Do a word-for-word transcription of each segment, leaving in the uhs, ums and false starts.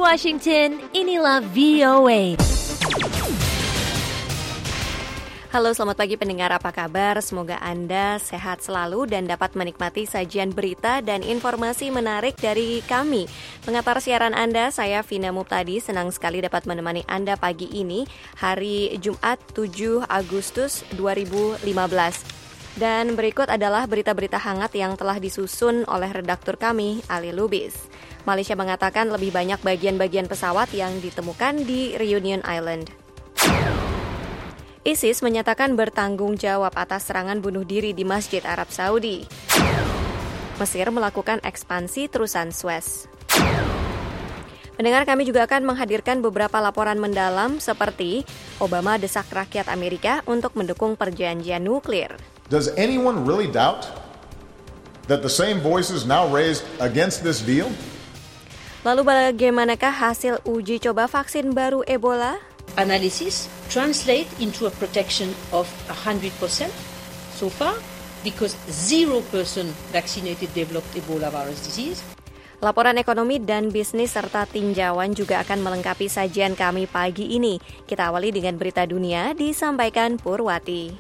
Washington, inilah V O A. Halo, selamat pagi pendengar, apa kabar? Semoga Anda sehat selalu dan dapat menikmati sajian berita dan informasi menarik dari kami. Pengantar siaran Anda, saya Vina Muptadi, senang sekali dapat menemani Anda pagi ini, hari Jumat tujuh Agustus dua ribu lima belas. Dan berikut adalah berita-berita hangat yang telah disusun oleh redaktur kami, Ali Lubis. Malaysia mengatakan lebih banyak bagian-bagian pesawat yang ditemukan di Reunion Island. ISIS menyatakan bertanggung jawab atas serangan bunuh diri di Masjid Arab Saudi. Mesir melakukan ekspansi terusan Suez. Pendengar, kami juga akan menghadirkan beberapa laporan mendalam seperti Obama desak rakyat Amerika untuk mendukung perjanjian nuklir. Does anyone really doubt that the same voices now raised against this deal? Lalu bagaimanakah hasil uji coba vaksin baru Ebola? Analysis translate into a protection of one hundred percent so far because zero percent vaccinated developed Ebola virus disease. Laporan ekonomi dan bisnis serta tinjauan juga akan melengkapi sajian kami pagi ini. Kita awali dengan berita dunia disampaikan Purwati.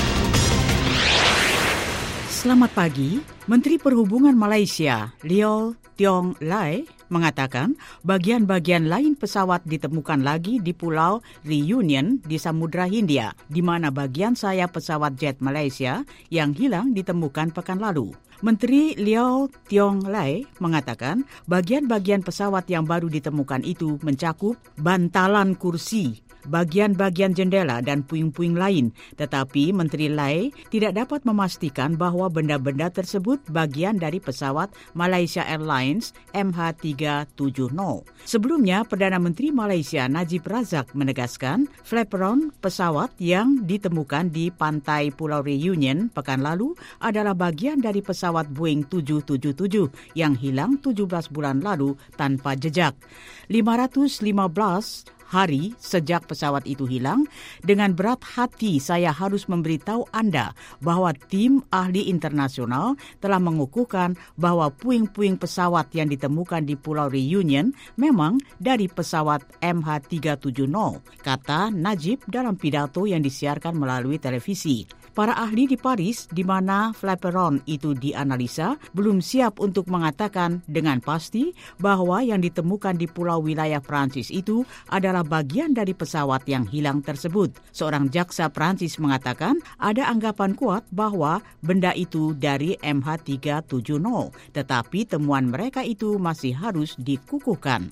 Selamat pagi. Menteri Perhubungan Malaysia, Leow Tiong Lai, mengatakan bagian-bagian lain pesawat ditemukan lagi di Pulau Reunion di Samudra Hindia, di mana bagian sayap pesawat jet Malaysia yang hilang ditemukan pekan lalu. Menteri Leow Tiong Lai mengatakan bagian-bagian pesawat yang baru ditemukan itu mencakup bantalan kursi, bagian-bagian jendela dan puing-puing lain, tetapi Menteri Lai tidak dapat memastikan bahwa benda-benda tersebut bagian dari pesawat Malaysia Airlines M H tiga tujuh nol. Sebelumnya, Perdana Menteri Malaysia Najib Razak menegaskan flaperon pesawat yang ditemukan di pantai Pulau Reunion pekan lalu adalah bagian dari pesawat Boeing tujuh tujuh tujuh yang hilang tujuh belas bulan lalu tanpa jejak. lima ratus lima belas hari sejak pesawat itu hilang, dengan berat hati saya harus memberitahu Anda bahwa tim ahli internasional telah mengukuhkan bahwa puing-puing pesawat yang ditemukan di Pulau Reunion memang dari pesawat M H tiga tujuh nol, kata Najib dalam pidato yang disiarkan melalui televisi. Para ahli di Paris, di mana flaperon itu dianalisa, belum siap untuk mengatakan dengan pasti bahwa yang ditemukan di pulau wilayah Prancis itu adalah bagian dari pesawat yang hilang tersebut. Seorang jaksa Prancis mengatakan ada anggapan kuat bahwa benda itu dari M H tiga tujuh nol, tetapi temuan mereka itu masih harus dikukuhkan.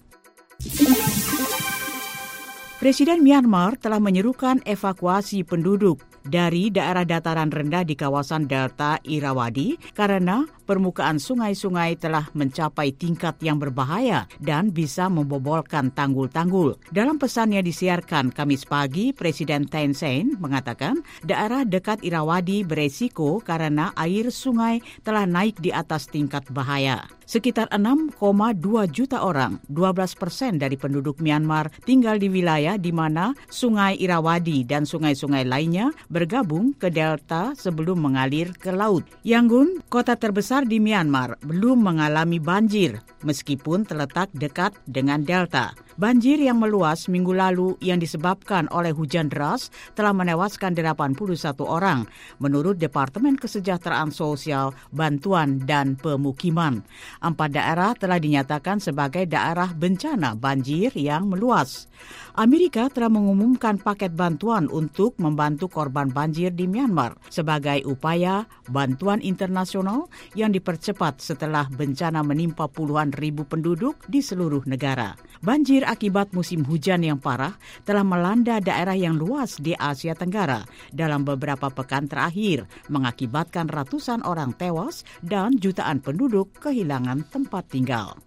Presiden Myanmar telah menyerukan evakuasi penduduk dari daerah dataran rendah di kawasan Delta Irrawaddy karena permukaan sungai-sungai telah mencapai tingkat yang berbahaya dan bisa membobolkan tanggul-tanggul. Dalam pesan yang disiarkan Kamis pagi, Presiden Thein Sein mengatakan daerah dekat Irrawaddy beresiko karena air sungai telah naik di atas tingkat bahaya. Sekitar enam koma dua juta orang, dua belas persen dari penduduk Myanmar, tinggal di wilayah di mana sungai Irrawaddy dan sungai-sungai lainnya bergabung ke delta sebelum mengalir ke laut. Yangon, kota terbesar di Myanmar, belum mengalami banjir meskipun terletak dekat dengan delta. Banjir yang meluas minggu lalu yang disebabkan oleh hujan deras telah menewaskan delapan puluh satu orang, menurut Departemen Kesejahteraan Sosial, Bantuan dan Pemukiman. Empat daerah telah dinyatakan sebagai daerah bencana banjir yang meluas. Amerika telah mengumumkan paket bantuan untuk membantu korban banjir di Myanmar sebagai upaya bantuan internasional yang dipercepat setelah bencana menimpa puluhan ribu penduduk di seluruh negara. Banjir akibat musim hujan yang parah telah melanda daerah yang luas di Asia Tenggara dalam beberapa pekan terakhir, mengakibatkan ratusan orang tewas dan jutaan penduduk kehilangan tempat tinggal.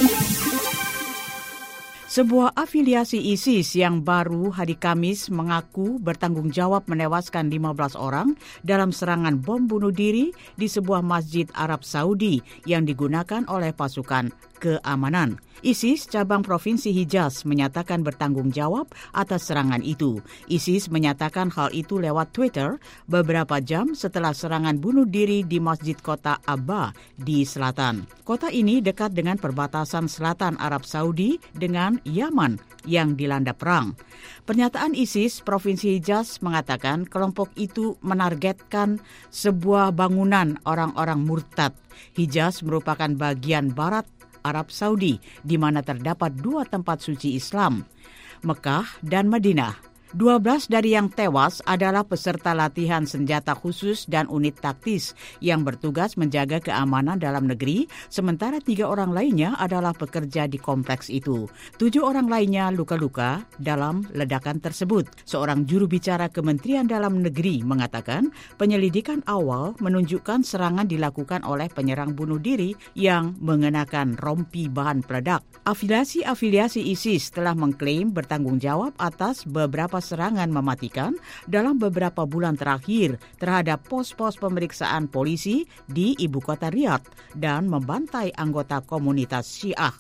Sebuah afiliasi ISIS yang baru hari Kamis mengaku bertanggung jawab menewaskan lima belas orang dalam serangan bom bunuh diri di sebuah masjid Arab Saudi yang digunakan oleh pasukan keamanan. ISIS cabang Provinsi Hijaz menyatakan bertanggung jawab atas serangan itu. ISIS menyatakan hal itu lewat Twitter beberapa jam setelah serangan bunuh diri di Masjid Kota Abba di selatan. Kota ini dekat dengan perbatasan selatan Arab Saudi dengan Yaman yang dilanda perang. Pernyataan ISIS Provinsi Hijaz mengatakan kelompok itu menargetkan sebuah bangunan orang-orang murtad. Hijaz merupakan bagian barat Arab Saudi, di mana terdapat dua tempat suci Islam, Mekah dan Madinah. dua belas dari yang tewas adalah peserta latihan senjata khusus dan unit taktis yang bertugas menjaga keamanan dalam negeri, sementara tiga orang lainnya adalah pekerja di kompleks itu. Tujuh orang lainnya luka-luka dalam ledakan tersebut. Seorang juru bicara Kementerian Dalam Negeri mengatakan penyelidikan awal menunjukkan serangan dilakukan oleh penyerang bunuh diri yang mengenakan rompi bahan peledak. Afiliasi-afiliasi ISIS telah mengklaim bertanggung jawab atas beberapa serangan mematikan dalam beberapa bulan terakhir terhadap pos-pos pemeriksaan polisi di ibu kota Riyadh dan membantai anggota komunitas Syiah.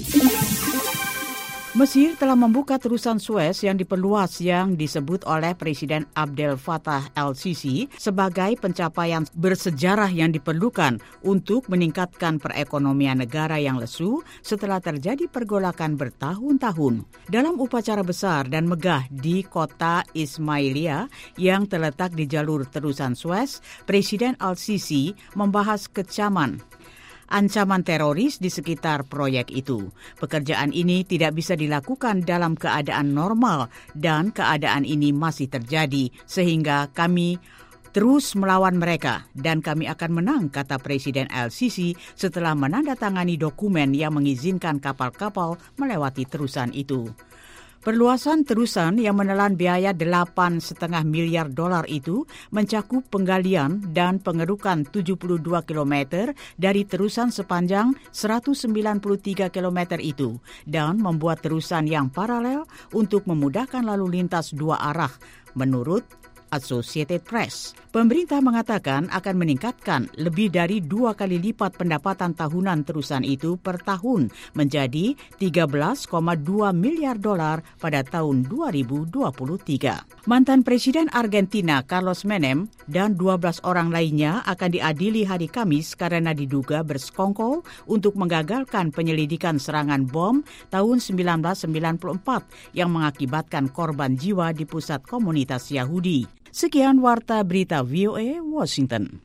Mesir telah membuka terusan Suez yang diperluas yang disebut oleh Presiden Abdel Fattah el-Sisi sebagai pencapaian bersejarah yang diperlukan untuk meningkatkan perekonomian negara yang lesu setelah terjadi pergolakan bertahun-tahun. Dalam upacara besar dan megah di kota Ismailia yang terletak di jalur terusan Suez, Presiden el-Sisi membahas kecaman ancaman teroris di sekitar proyek itu. Pekerjaan ini tidak bisa dilakukan dalam keadaan normal dan keadaan ini masih terjadi sehingga kami terus melawan mereka dan kami akan menang, kata Presiden el-Sisi setelah menandatangani dokumen yang mengizinkan kapal-kapal melewati terusan itu. Perluasan terusan yang menelan biaya delapan koma lima miliar dolar itu mencakup penggalian dan pengerukan tujuh puluh dua kilometer dari terusan sepanjang seratus sembilan puluh tiga kilometer itu dan membuat terusan yang paralel untuk memudahkan lalu lintas dua arah, menurut Associated Press. Pemerintah mengatakan akan meningkatkan lebih dari dua kali lipat pendapatan tahunan terusan itu per tahun menjadi tiga belas koma dua miliar dolar pada tahun dua ribu dua puluh tiga. Mantan Presiden Argentina Carlos Menem dan dua belas orang lainnya akan diadili hari Kamis karena diduga bersekongkol untuk menggagalkan penyelidikan serangan bom tahun seribu sembilan ratus sembilan puluh empat yang mengakibatkan korban jiwa di pusat komunitas Yahudi. Sekian Warta Berita V O A Washington.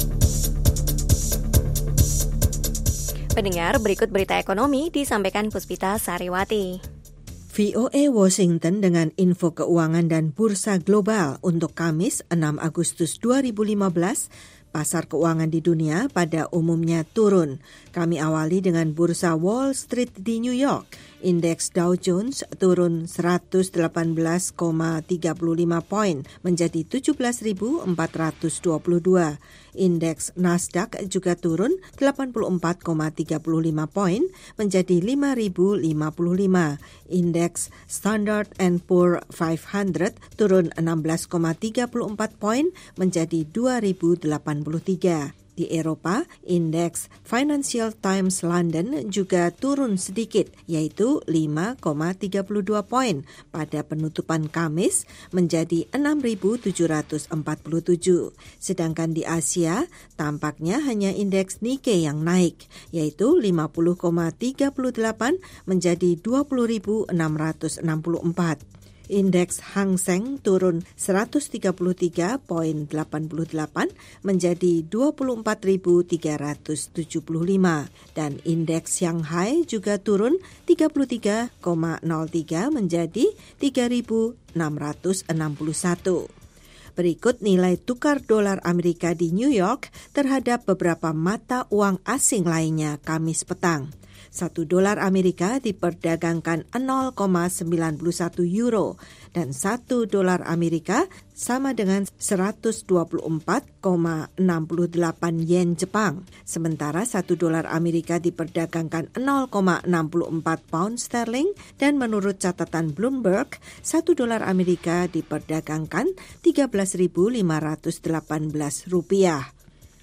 Pendengar, berikut berita ekonomi disampaikan Puspita Sariwati. V O A Washington dengan info keuangan dan bursa global untuk Kamis enam Agustus dua ribu lima belas. Pasar keuangan di dunia pada umumnya turun. Kami awali dengan bursa Wall Street di New York. Indeks Dow Jones turun seratus delapan belas koma tiga lima poin menjadi tujuh belas ribu empat ratus dua puluh dua. Indeks Nasdaq juga turun delapan puluh empat koma tiga lima poin menjadi lima ribu lima puluh lima. Indeks Standard and Poor lima ratus turun enam belas koma tiga empat poin menjadi dua ribu delapan puluh tiga. Di Eropa, indeks Financial Times London juga turun sedikit, yaitu lima koma tiga dua poin pada penutupan Kamis menjadi enam ribu tujuh ratus empat puluh tujuh. Sedangkan di Asia, tampaknya hanya indeks Nikkei yang naik, yaitu lima puluh koma tiga delapan menjadi dua puluh ribu enam ratus enam puluh empat. Indeks Hang Seng turun seratus tiga puluh tiga koma delapan delapan menjadi dua puluh empat ribu tiga ratus tujuh puluh lima dan indeks Shanghai juga turun tiga puluh tiga koma nol tiga menjadi tiga ribu enam ratus enam puluh satu. Berikut nilai tukar dolar Amerika di New York terhadap beberapa mata uang asing lainnya Kamis petang. Satu dolar Amerika diperdagangkan nol koma sembilan satu euro dan satu dolar Amerika sama dengan seratus dua puluh empat koma enam delapan yen Jepang. Sementara satu dolar Amerika diperdagangkan nol koma enam empat pound sterling dan menurut catatan Bloomberg, satu dolar Amerika diperdagangkan tiga belas ribu lima ratus delapan belas rupiah.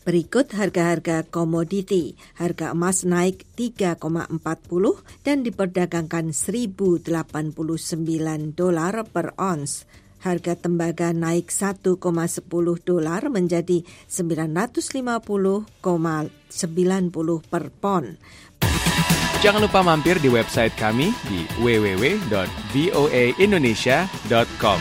Berikut harga-harga komoditi. Harga emas naik tiga koma empat puluh dan diperdagangkan seribu delapan puluh sembilan dolar per ons. Harga tembaga naik satu koma sepuluh dolar menjadi sembilan ratus lima puluh koma sembilan puluh per pon. Jangan lupa mampir di website kami di w w w dot v o a indonesia dot com.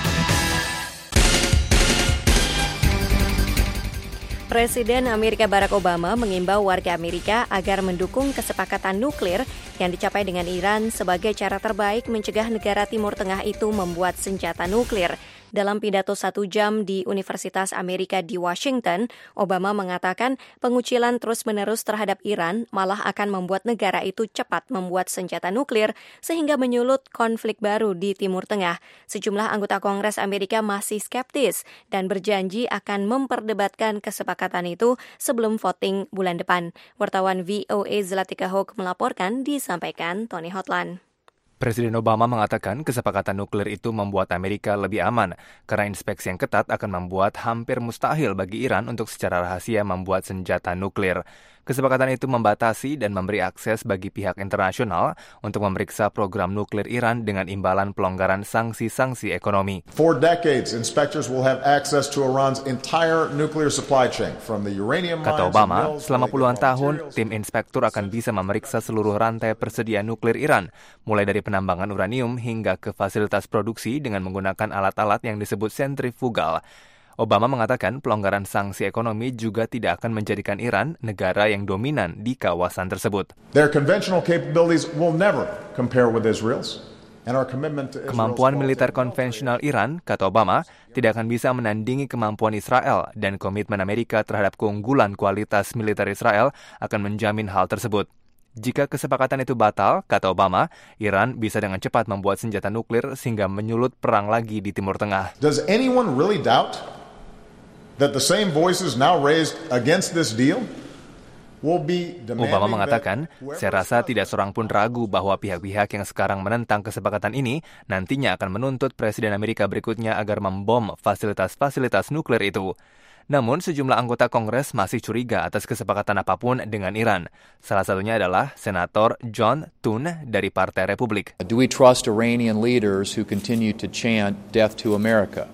Presiden Amerika Barack Obama mengimbau warga Amerika agar mendukung kesepakatan nuklir yang dicapai dengan Iran sebagai cara terbaik mencegah negara Timur Tengah itu membuat senjata nuklir. Dalam pidato satu jam di Universitas Amerika di Washington, Obama mengatakan pengucilan terus-menerus terhadap Iran malah akan membuat negara itu cepat membuat senjata nuklir sehingga menyulut konflik baru di Timur Tengah. Sejumlah anggota Kongres Amerika masih skeptis dan berjanji akan memperdebatkan kesepakatan itu sebelum voting bulan depan. Wartawan V O A Zlatica Hoke melaporkan, disampaikan Tony Hotland. Presiden Obama mengatakan kesepakatan nuklir itu membuat Amerika lebih aman karena inspeksi yang ketat akan membuat hampir mustahil bagi Iran untuk secara rahasia membuat senjata nuklir. Kesepakatan itu membatasi dan memberi akses bagi pihak internasional untuk memeriksa program nuklir Iran dengan imbalan pelonggaran sanksi-sanksi ekonomi. For decades, inspectors will have access to Iran's entire nuclear supply chain, from the uranium mines. Kata Obama, selama puluhan tahun, tim inspektur akan bisa memeriksa seluruh rantai persediaan nuklir Iran, mulai dari penambangan uranium hingga ke fasilitas produksi dengan menggunakan alat-alat yang disebut sentrifugal. Obama mengatakan pelonggaran sanksi ekonomi juga tidak akan menjadikan Iran negara yang dominan di kawasan tersebut. Their conventional capabilities will never compare with Israel's. And our commitment to Israel's Kemampuan militer konvensional Iran, kata Obama, tidak akan bisa menandingi kemampuan Israel dan komitmen Amerika terhadap keunggulan kualitas militer Israel akan menjamin hal tersebut. Jika kesepakatan itu batal, kata Obama, Iran bisa dengan cepat membuat senjata nuklir sehingga menyulut perang lagi di Timur Tengah. Does anyone really doubt that the same voices now raised against this deal will be demanding? Obama mengatakan, saya rasa tidak seorang pun ragu bahwa pihak-pihak yang sekarang menentang kesepakatan ini nantinya akan menuntut Presiden Amerika berikutnya agar membom fasilitas-fasilitas nuklir itu. Namun, sejumlah anggota Kongres masih curiga atas kesepakatan apapun dengan Iran. Salah satunya adalah Senator John Thune dari Partai Republik. Do we trust Iranian leaders who continue to chant death to America?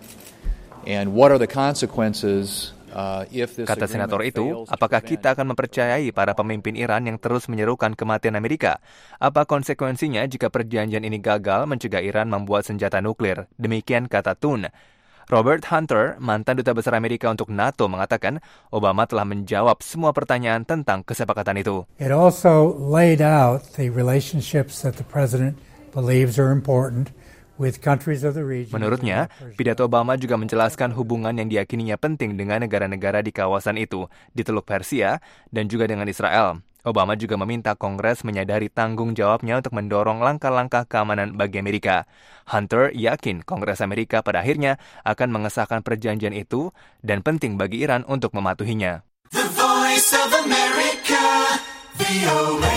And what are the consequences uh, if this Kata senator itu, apakah kita akan mempercayai para pemimpin Iran yang terus menyerukan kematian Amerika? Apa konsekuensinya jika perjanjian ini gagal mencegah Iran membuat senjata nuklir? Demikian kata Thune. Robert Hunter, mantan duta besar Amerika untuk NATO, mengatakan Obama telah menjawab semua pertanyaan tentang kesepakatan itu. It also laid out the relationships that the president believes are important. Menurutnya, pidato Obama juga menjelaskan hubungan yang diyakininya penting dengan negara-negara di kawasan itu, di Teluk Persia, dan juga dengan Israel. Obama juga meminta Kongres menyadari tanggung jawabnya untuk mendorong langkah-langkah keamanan bagi Amerika. Hunter yakin Kongres Amerika pada akhirnya akan mengesahkan perjanjian itu dan penting bagi Iran untuk mematuhinya. The Voice of America, V O A.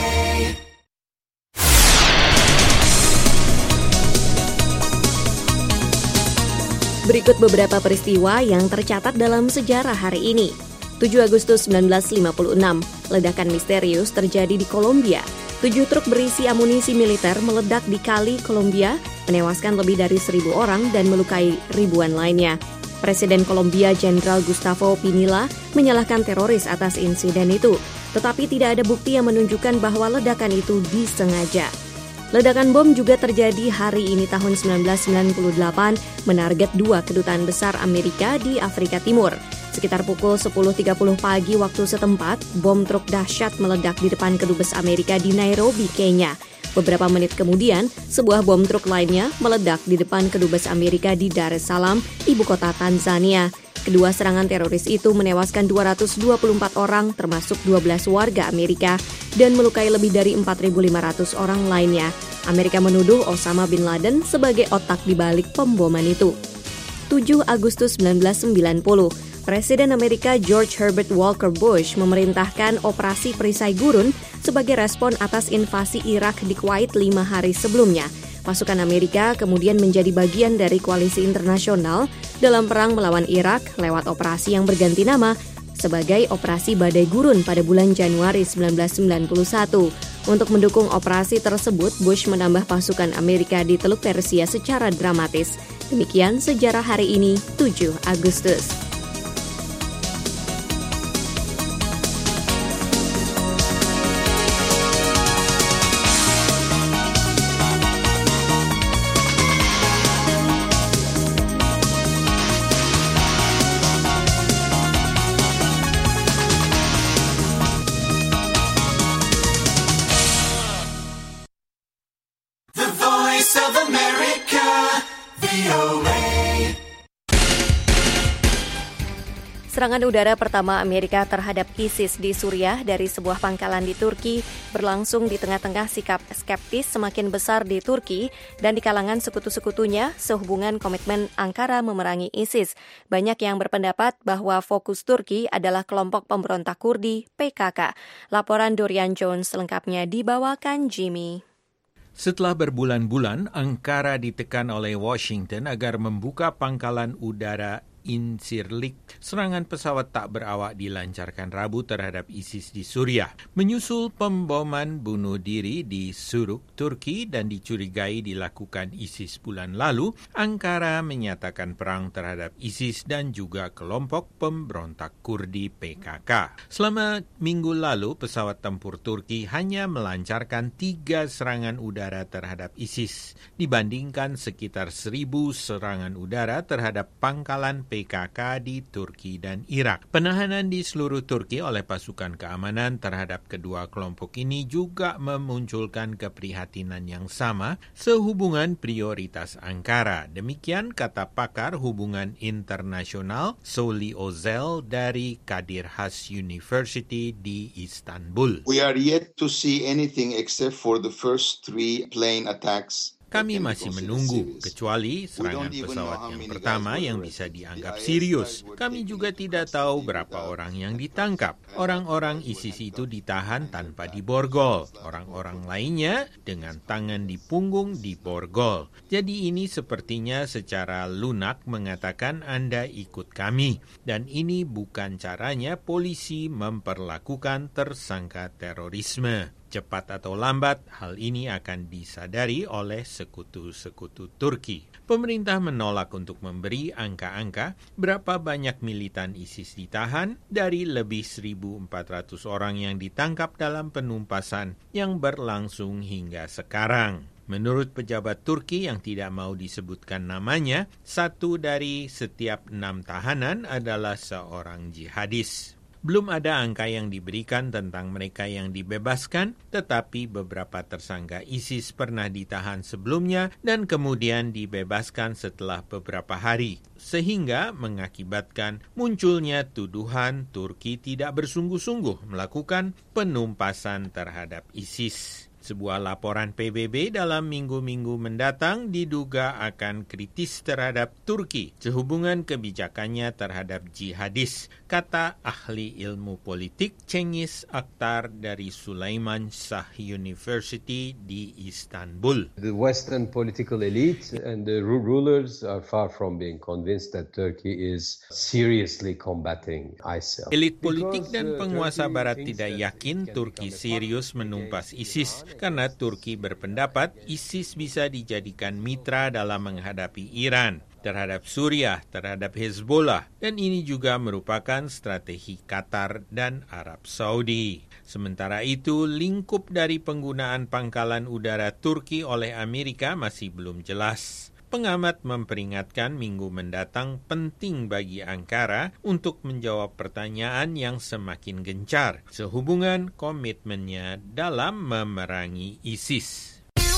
Berikut beberapa peristiwa yang tercatat dalam sejarah hari ini. tujuh Agustus sembilan belas lima puluh enam, ledakan misterius terjadi di Kolombia. Tujuh truk berisi amunisi militer meledak di Kali, Kolombia, menewaskan lebih dari seribu orang dan melukai ribuan lainnya. Presiden Kolombia Jenderal Gustavo Pinilla menyalahkan teroris atas insiden itu, tetapi tidak ada bukti yang menunjukkan bahwa ledakan itu disengaja. Ledakan bom juga terjadi hari ini tahun sembilan belas sembilan puluh delapan menarget dua kedutaan besar Amerika di Afrika Timur. Sekitar pukul sepuluh tiga puluh pagi waktu setempat, bom truk dahsyat meledak di depan kedubes Amerika di Nairobi, Kenya. Beberapa menit kemudian, sebuah bom truk lainnya meledak di depan kedubes Amerika di Dar es Salaam, ibu kota Tanzania. Kedua serangan teroris itu menewaskan dua ratus dua puluh empat orang, termasuk dua belas warga Amerika, dan melukai lebih dari empat ribu lima ratus orang lainnya. Amerika menuduh Osama bin Laden sebagai otak di balik pemboman itu. tujuh Agustus sembilan belas sembilan puluh, Presiden Amerika George Herbert Walker Bush memerintahkan operasi perisai gurun sebagai respon atas invasi Irak di Kuwait lima hari sebelumnya. Pasukan Amerika kemudian menjadi bagian dari koalisi internasional dalam perang melawan Irak lewat operasi yang berganti nama sebagai operasi badai gurun pada bulan Januari seribu sembilan ratus sembilan puluh satu. Untuk mendukung operasi tersebut, Bush menambah pasukan Amerika di Teluk Persia secara dramatis. Demikian sejarah hari ini, tujuh Agustus. Serangan udara pertama Amerika terhadap ISIS di Suriah dari sebuah pangkalan di Turki berlangsung di tengah-tengah sikap skeptis semakin besar di Turki dan di kalangan sekutu-sekutunya sehubungan komitmen Ankara memerangi ISIS. Banyak yang berpendapat bahwa fokus Turki adalah kelompok pemberontak Kurdi P K K. Laporan Dorian Jones selengkapnya dibawakan Jimmy. Setelah berbulan-bulan, Ankara ditekan oleh Washington agar membuka pangkalan udara Incirlik, serangan pesawat tak berawak dilancarkan Rabu terhadap ISIS di Suriah. Menyusul pemboman bunuh diri di Suruk, Turki dan dicurigai dilakukan ISIS bulan lalu, Ankara menyatakan perang terhadap ISIS dan juga kelompok pemberontak Kurdi P K K. Selama minggu lalu, pesawat tempur Turki hanya melancarkan tiga serangan udara terhadap ISIS, dibandingkan sekitar seribu serangan udara terhadap pangkalan P K K di Turki dan Irak. Penahanan di seluruh Turki oleh pasukan keamanan terhadap kedua kelompok ini juga memunculkan keprihatinan yang sama sehubungan prioritas Ankara. Demikian kata pakar hubungan internasional Soli Ozel dari Kadir Has University di Istanbul. We are yet to see anything except for the first three plane attacks. Kami masih menunggu, kecuali serangan pesawat yang pertama yang bisa dianggap serius. Kami juga tidak tahu berapa orang yang ditangkap. Orang-orang ISIS itu ditahan tanpa diborgol. Orang-orang lainnya dengan tangan di punggung diborgol. Jadi ini sepertinya secara lunak mengatakan Anda ikut kami. Dan ini bukan caranya polisi memperlakukan tersangka terorisme. Cepat atau lambat, hal ini akan disadari oleh sekutu-sekutu Turki. Pemerintah menolak untuk memberi angka-angka berapa banyak militan ISIS ditahan dari lebih seribu empat ratus orang yang ditangkap dalam penumpasan yang berlangsung hingga sekarang. Menurut pejabat Turki yang tidak mau disebutkan namanya, satu dari setiap enam tahanan adalah seorang jihadis. Belum ada angka yang diberikan tentang mereka yang dibebaskan, tetapi beberapa tersangka ISIS pernah ditahan sebelumnya dan kemudian dibebaskan setelah beberapa hari, sehingga mengakibatkan munculnya tuduhan Turki tidak bersungguh-sungguh melakukan penumpasan terhadap ISIS. Sebuah laporan P B B dalam minggu-minggu mendatang diduga akan kritis terhadap Turki sehubungan kebijakannya terhadap jihadis, kata ahli ilmu politik Cengiz Aktar dari Sulaiman Shah University di Istanbul. The Western political elite and the rulers are far from being convinced that Turkey is seriously combating I S I L. Elit politik dan penguasa barat tidak yakin Turki serius menumpas ISIS karena Turki berpendapat ISIS bisa dijadikan mitra dalam menghadapi Iran, terhadap Suriah, terhadap Hezbollah, dan ini juga merupakan strategi Qatar dan Arab Saudi. Sementara itu, lingkup dari penggunaan pangkalan udara Turki oleh Amerika masih belum jelas. Pengamat memperingatkan minggu mendatang penting bagi Ankara untuk menjawab pertanyaan yang semakin gencar sehubungan komitmennya dalam memerangi ISIS.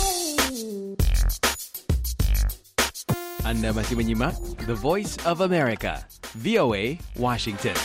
Anda masih menyimak The Voice of America, V O A, Washington.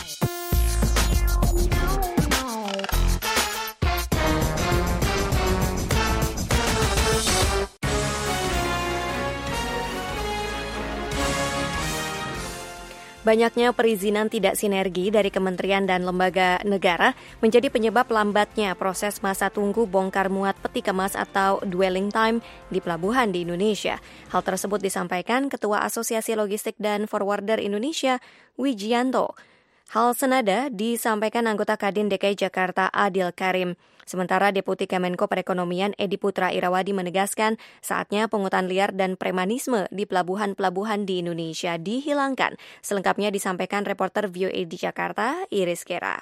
Banyaknya perizinan tidak sinergi dari kementerian dan lembaga negara menjadi penyebab lambatnya proses masa tunggu bongkar muat peti kemas atau dwelling time di pelabuhan di Indonesia. Hal tersebut disampaikan Ketua Asosiasi Logistik dan Forwarder Indonesia, Wijianto. Hal senada disampaikan anggota Kadin D K I Jakarta Adil Karim. Sementara Deputi Kemenko Perekonomian Edi Putra Irawadi menegaskan saatnya pungutan liar dan premanisme di pelabuhan-pelabuhan di Indonesia dihilangkan. Selengkapnya disampaikan reporter V O A di Jakarta, Iris Kera.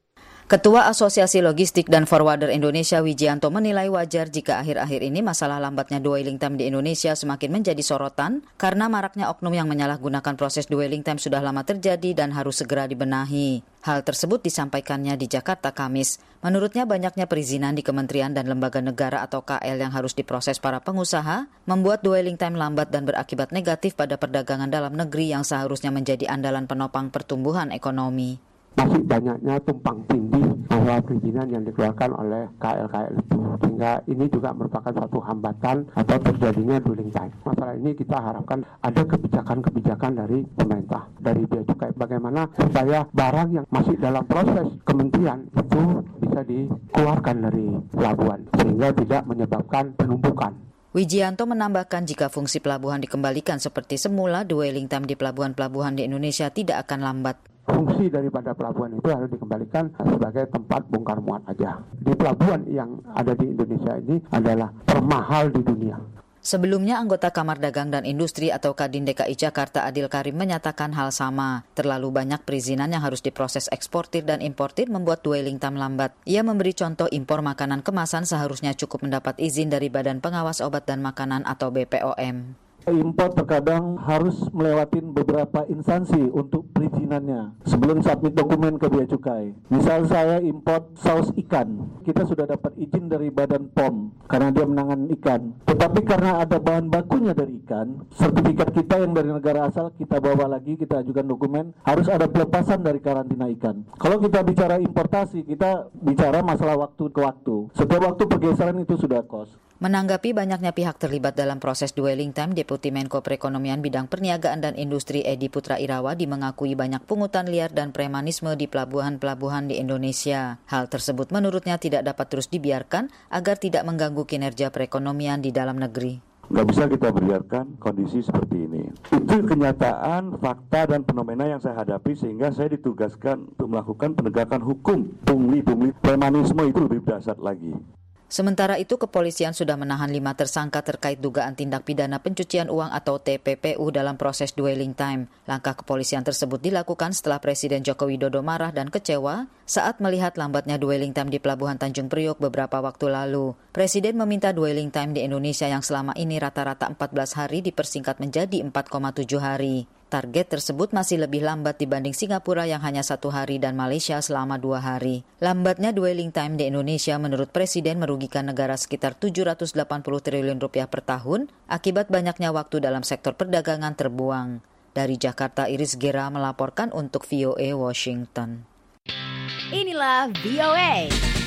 Ketua Asosiasi Logistik dan Forwarder Indonesia Wijianto menilai wajar jika akhir-akhir ini masalah lambatnya dwelling time di Indonesia semakin menjadi sorotan karena maraknya oknum yang menyalahgunakan proses dwelling time sudah lama terjadi dan harus segera dibenahi. Hal tersebut disampaikannya di Jakarta Kamis. Menurutnya banyaknya perizinan di kementerian dan lembaga negara atau K L yang harus diproses para pengusaha membuat dwelling time lambat dan berakibat negatif pada perdagangan dalam negeri yang seharusnya menjadi andalan penopang pertumbuhan ekonomi. Masih banyaknya tumpang tindih bahwa perizinan yang dikeluarkan oleh K L K L itu, sehingga ini juga merupakan satu hambatan atau terjadinya dwelling time. Masalah ini kita harapkan ada kebijakan-kebijakan dari pemerintah, dari Bea Cukai, bagaimana supaya barang yang masih dalam proses kementerian itu bisa dikeluarkan dari pelabuhan sehingga tidak menyebabkan penumpukan. Wijianto menambahkan jika fungsi pelabuhan dikembalikan seperti semula, dwelling time di pelabuhan-pelabuhan di Indonesia tidak akan lambat. Fungsi daripada pelabuhan itu harus dikembalikan sebagai tempat bongkar muat aja. Di pelabuhan yang ada di Indonesia ini adalah termahal di dunia. Sebelumnya, anggota Kamar Dagang dan Industri atau Kadin D K I Jakarta Adil Karim menyatakan hal sama. Terlalu banyak perizinan yang harus diproses eksportir dan importir membuat dwelling time lambat. Ia memberi contoh impor makanan kemasan seharusnya cukup mendapat izin dari Badan Pengawas Obat dan Makanan atau B P O M. Impor terkadang harus melewati beberapa instansi untuk perizinannya sebelum submit dokumen ke Bea Cukai. Misal saya impor saus ikan, kita sudah dapat izin dari Badan P O M karena dia menangani ikan. Tetapi karena ada bahan bakunya dari ikan, sertifikat kita yang dari negara asal kita bawa lagi, kita ajukan dokumen, harus ada pelepasan dari karantina ikan. Kalau kita bicara importasi, kita bicara masalah waktu ke waktu. Setiap waktu pergeseran itu sudah kos. Menanggapi banyaknya pihak terlibat dalam proses dwelling time, Deputi Menko Perekonomian Bidang Perniagaan dan Industri Edi Putra Irawadi mengakui banyak pungutan liar dan premanisme di pelabuhan-pelabuhan di Indonesia. Hal tersebut menurutnya tidak dapat terus dibiarkan agar tidak mengganggu kinerja perekonomian di dalam negeri. Nggak bisa kita biarkan kondisi seperti ini. Itu kenyataan, fakta, dan fenomena yang saya hadapi sehingga saya ditugaskan untuk melakukan penegakan hukum. Pungli-pungli premanisme itu lebih dahsyat lagi. Sementara itu, kepolisian sudah menahan lima tersangka terkait dugaan tindak pidana pencucian uang atau T P P U dalam proses dwelling time. Langkah kepolisian tersebut dilakukan setelah Presiden Joko Widodo marah dan kecewa saat melihat lambatnya dwelling time di Pelabuhan Tanjung Priok beberapa waktu lalu. Presiden meminta dwelling time di Indonesia yang selama ini rata-rata empat belas hari dipersingkat menjadi empat koma tujuh hari. Target tersebut masih lebih lambat dibanding Singapura yang hanya satu hari dan Malaysia selama dua hari. Lambatnya dwelling time di Indonesia menurut Presiden merugikan negara sekitar tujuh ratus delapan puluh triliun rupiah per tahun akibat banyaknya waktu dalam sektor perdagangan terbuang. Dari Jakarta, Iris Gera melaporkan untuk V O A Washington. Inilah V O A.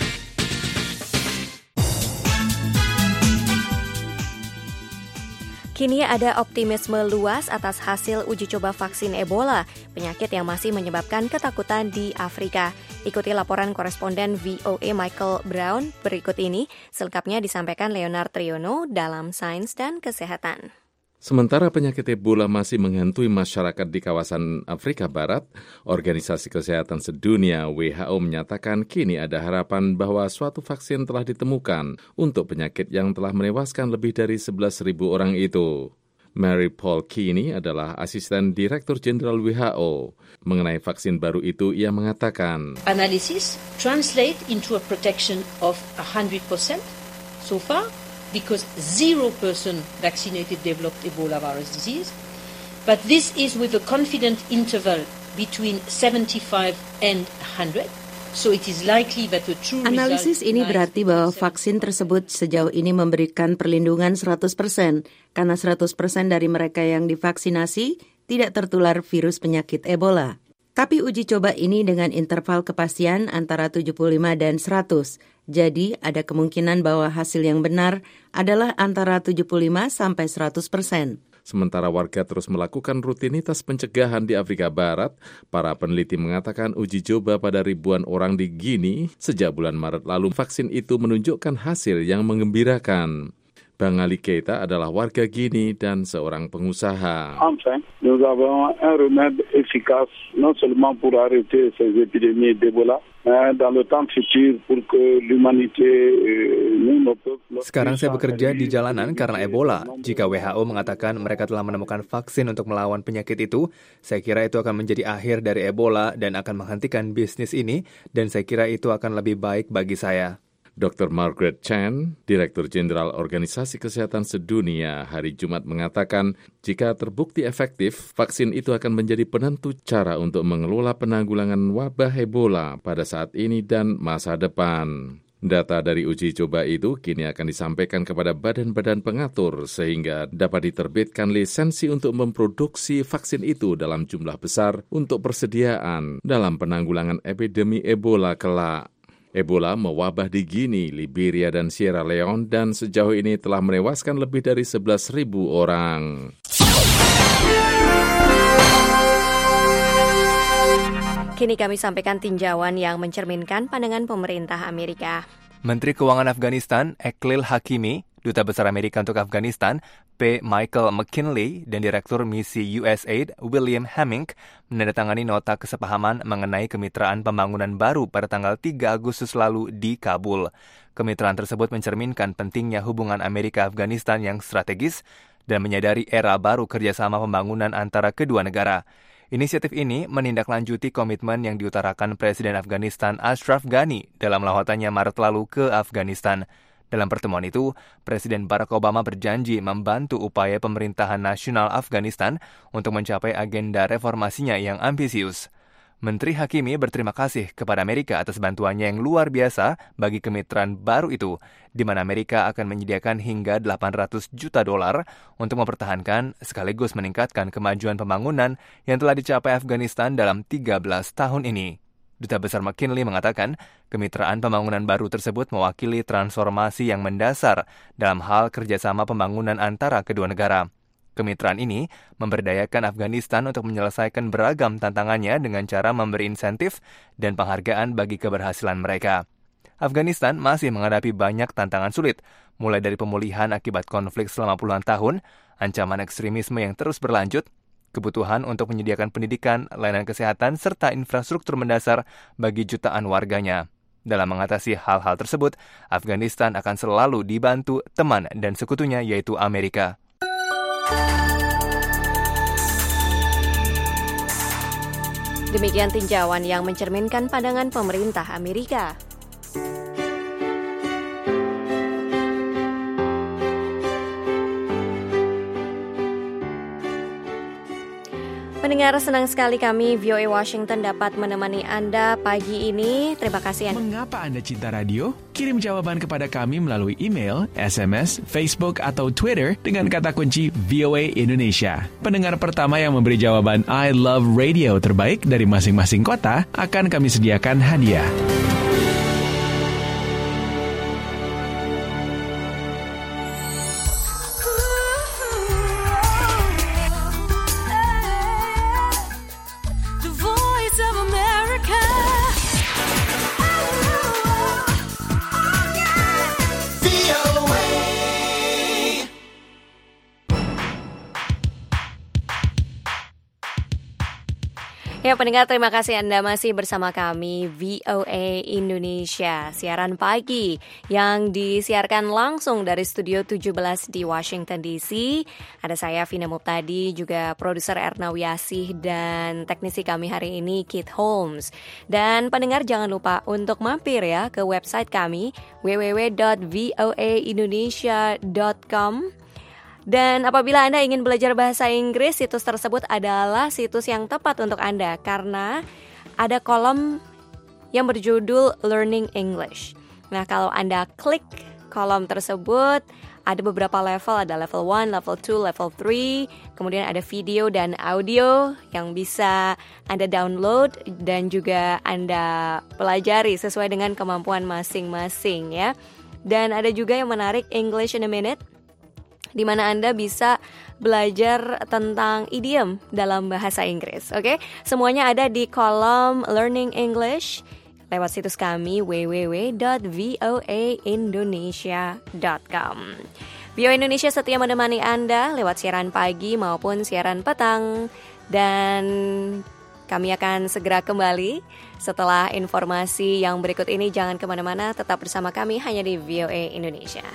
Kini ada optimisme luas atas hasil uji coba vaksin Ebola, penyakit yang masih menyebabkan ketakutan di Afrika. Ikuti laporan koresponden V O A Michael Brown berikut ini, selengkapnya disampaikan Leonard Triono dalam Sains dan Kesehatan. Sementara penyakit Ebola masih menghantui masyarakat di kawasan Afrika Barat, Organisasi Kesehatan Sedunia W H O menyatakan kini ada harapan bahwa suatu vaksin telah ditemukan untuk penyakit yang telah menewaskan lebih dari sebelas ribu orang itu. Mary Paul Keeney adalah asisten Direktur Jenderal W H O. Mengenai vaksin baru itu, ia mengatakan, Analysis translate into a protection of one hundred percent so far, because zero person vaccinated developed Ebola virus disease. But this is with a confident interval between seventy-five and one hundred. So it is likely that the true Analisis ini berarti bahwa vaksin tersebut sejauh ini memberikan perlindungan seratus persen, karena seratus persen dari mereka yang divaksinasi tidak tertular virus penyakit Ebola. Tapi uji coba ini dengan interval kepastian antara tujuh puluh lima dan seratus. Jadi ada kemungkinan bahwa hasil yang benar adalah antara tujuh puluh lima sampai seratus persen. Sementara warga terus melakukan rutinitas pencegahan di Afrika Barat, para peneliti mengatakan uji coba pada ribuan orang di Guinea sejak bulan Maret lalu vaksin itu menunjukkan hasil yang menggembirakan. Bang Ali Keita adalah warga Guinea dan seorang pengusaha. Enfin, nous avons un remède efficace non seulement pour arrêter ces épidémies d'Ebola, mais dans le temps futur pour que l'humanité nous ne peut. Sekarang saya bekerja di jalanan karena Ebola. Jika W H O mengatakan mereka telah menemukan vaksin untuk melawan penyakit itu, saya kira itu akan menjadi akhir dari Ebola dan akan menghentikan bisnis ini, dan saya kira itu akan lebih baik bagi saya. dokter Margaret Chan, Direktur Jenderal Organisasi Kesehatan Sedunia, hari Jumat mengatakan jika terbukti efektif, vaksin itu akan menjadi penentu cara untuk mengelola penanggulangan wabah Ebola pada saat ini dan masa depan. Data dari uji coba itu kini akan disampaikan kepada badan-badan pengatur sehingga dapat diterbitkan lisensi untuk memproduksi vaksin itu dalam jumlah besar untuk persediaan dalam penanggulangan epidemi Ebola kelak. Ebola mewabah di Guinea, Liberia, dan Sierra Leone dan sejauh ini telah menewaskan lebih dari sebelas ribu orang. Kini kami sampaikan tinjauan yang mencerminkan pandangan pemerintah Amerika. Menteri Keuangan Afghanistan, Eklil Hakimi, Duta Besar Amerika untuk Afghanistan, P. Michael McKinley, dan Direktur Misi U S A I D, William Hemming, menandatangani nota kesepahaman mengenai kemitraan pembangunan baru pada tanggal tiga Agustus lalu di Kabul. Kemitraan tersebut mencerminkan pentingnya hubungan Amerika-Afghanistan yang strategis dan menyadari era baru kerjasama pembangunan antara kedua negara. Inisiatif ini menindaklanjuti komitmen yang diutarakan Presiden Afghanistan Ashraf Ghani dalam lawatannya Maret lalu ke Afghanistan. Dalam pertemuan itu, Presiden Barack Obama berjanji membantu upaya pemerintahan nasional Afghanistan untuk mencapai agenda reformasinya yang ambisius. Menteri Hakimi berterima kasih kepada Amerika atas bantuannya yang luar biasa bagi kemitraan baru itu, di mana Amerika akan menyediakan hingga delapan ratus juta dolar untuk mempertahankan sekaligus meningkatkan kemajuan pembangunan yang telah dicapai Afghanistan dalam tiga belas tahun ini. Duta Besar McKinley mengatakan, kemitraan pembangunan baru tersebut mewakili transformasi yang mendasar dalam hal kerjasama pembangunan antara kedua negara. Kemitraan ini memberdayakan Afghanistan untuk menyelesaikan beragam tantangannya dengan cara memberi insentif dan penghargaan bagi keberhasilan mereka. Afghanistan masih menghadapi banyak tantangan sulit, mulai dari pemulihan akibat konflik selama puluhan tahun, ancaman ekstremisme yang terus berlanjut, kebutuhan untuk menyediakan pendidikan, layanan kesehatan, serta infrastruktur mendasar bagi jutaan warganya. Dalam mengatasi hal-hal tersebut, Afghanistan akan selalu dibantu teman dan sekutunya yaitu Amerika. Demikian tinjauan yang mencerminkan pandangan pemerintah Amerika. Pendengar, senang sekali kami V O A Washington dapat menemani Anda pagi ini. Terima kasih. Mengapa Anda cinta radio? Kirim jawaban kepada kami melalui email, S M S, Facebook, atau Twitter dengan kata kunci V O A Indonesia. Pendengar pertama yang memberi jawaban I love radio terbaik dari masing-masing kota akan kami sediakan hadiah. Ya pendengar, terima kasih Anda masih bersama kami V O A Indonesia, siaran pagi yang disiarkan langsung dari Studio tujuh belas di Washington D C. Ada saya Vina Muptadi, juga produser Erna Wiasih dan teknisi kami hari ini Keith Holmes. Dan pendengar jangan lupa untuk mampir ya ke website kami w w w dot v o a indonesia dot com. Dan apabila Anda ingin belajar bahasa Inggris, situs tersebut adalah situs yang tepat untuk Anda karena ada kolom yang berjudul Learning English. Nah, kalau Anda klik kolom tersebut, ada beberapa level, ada level one, level two, level three, kemudian ada video dan audio yang bisa Anda download dan juga Anda pelajari sesuai dengan kemampuan masing-masing ya. Dan ada juga yang menarik, English in a Minute, di mana Anda bisa belajar tentang idiom dalam bahasa Inggris. Oke, okay? Semuanya ada di kolom Learning English lewat situs kami w w w dot v o a indonesia dot com. V O A Indonesia setia menemani Anda lewat siaran pagi maupun siaran petang. Dan kami akan segera kembali setelah informasi yang berikut ini. Jangan kemana-mana, tetap bersama kami hanya di V O A Indonesia.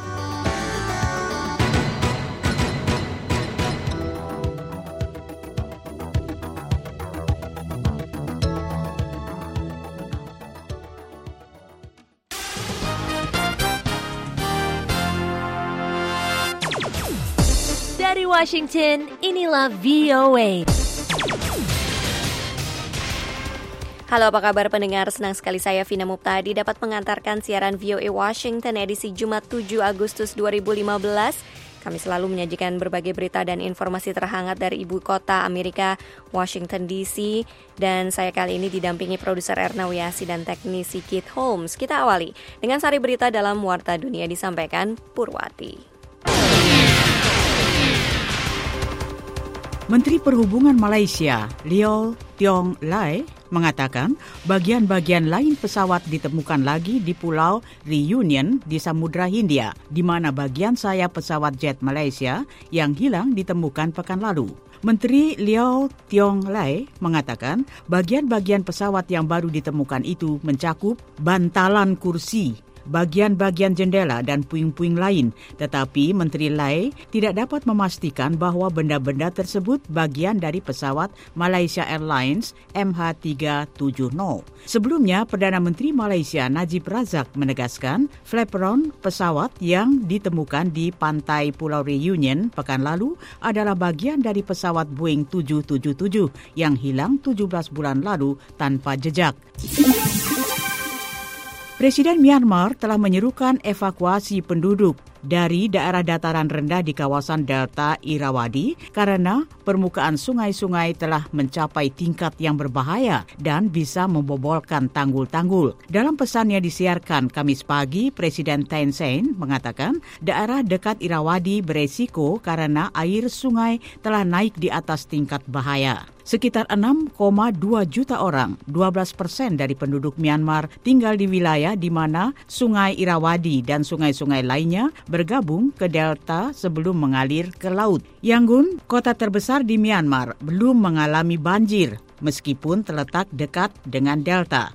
Dari Washington, inilah V O A. Halo, apa kabar pendengar? Senang sekali saya Vina Muptadi dapat mengantarkan siaran V O A Washington edisi Jumat tujuh Agustus dua ribu lima belas. Kami selalu menyajikan berbagai berita dan informasi terhangat dari ibu kota Amerika, Washington D C. Dan saya kali ini didampingi produser Erna Wiasi dan teknisi Keith Holmes. Kita awali dengan sari berita dalam Warta Dunia disampaikan Purwati. Menteri Perhubungan Malaysia, Liow Tiong Lai, mengatakan bagian-bagian lain pesawat ditemukan lagi di Pulau Reunion di Samudra Hindia, di mana bagian sayap pesawat jet Malaysia yang hilang ditemukan pekan lalu. Menteri Liow Tiong Lai mengatakan bagian-bagian pesawat yang baru ditemukan itu mencakup bantalan kursi, bagian-bagian jendela dan puing-puing lain, tetapi Menteri Lai tidak dapat memastikan bahwa benda-benda tersebut bagian dari pesawat Malaysia Airlines M H tiga tujuh nol. Sebelumnya, Perdana Menteri Malaysia Najib Razak menegaskan flaperon pesawat yang ditemukan di pantai Pulau Reunion pekan lalu adalah bagian dari pesawat Boeing tujuh tujuh tujuh yang hilang tujuh belas bulan lalu tanpa jejak. Presiden Myanmar telah menyerukan evakuasi penduduk dari daerah dataran rendah di kawasan Delta Irrawaddy karena permukaan sungai-sungai telah mencapai tingkat yang berbahaya dan bisa membobolkan tanggul-tanggul. Dalam pesannya disiarkan Kamis pagi, Presiden Thein Sein mengatakan daerah dekat Irrawaddy beresiko karena air sungai telah naik di atas tingkat bahaya. Sekitar enam koma dua juta orang, dua belas persen dari penduduk Myanmar, tinggal di wilayah di mana sungai Irrawaddy dan sungai-sungai lainnya bergabung ke delta sebelum mengalir ke laut. Yangon, kota terbesar di Myanmar, belum mengalami banjir meskipun terletak dekat dengan delta.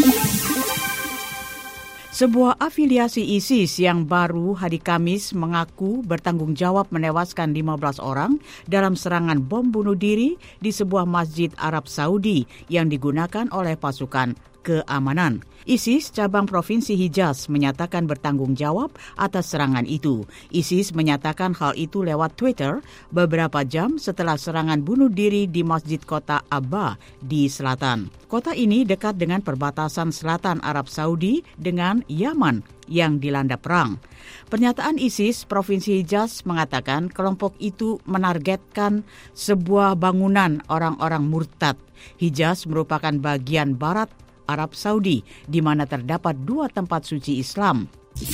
Sebuah afiliasi ISIS yang baru hari Kamis mengaku bertanggung jawab menewaskan lima belas orang dalam serangan bom bunuh diri di sebuah masjid Arab Saudi yang digunakan oleh pasukan keamanan. ISIS cabang Provinsi Hijaz menyatakan bertanggung jawab atas serangan itu. ISIS menyatakan hal itu lewat Twitter beberapa jam setelah serangan bunuh diri di Masjid Kota Abba di selatan. Kota ini dekat dengan perbatasan selatan Arab Saudi dengan Yaman yang dilanda perang. Pernyataan ISIS Provinsi Hijaz mengatakan kelompok itu menargetkan sebuah bangunan orang-orang murtad. Hijaz merupakan bagian barat Arab Saudi, di mana terdapat dua tempat suci Islam.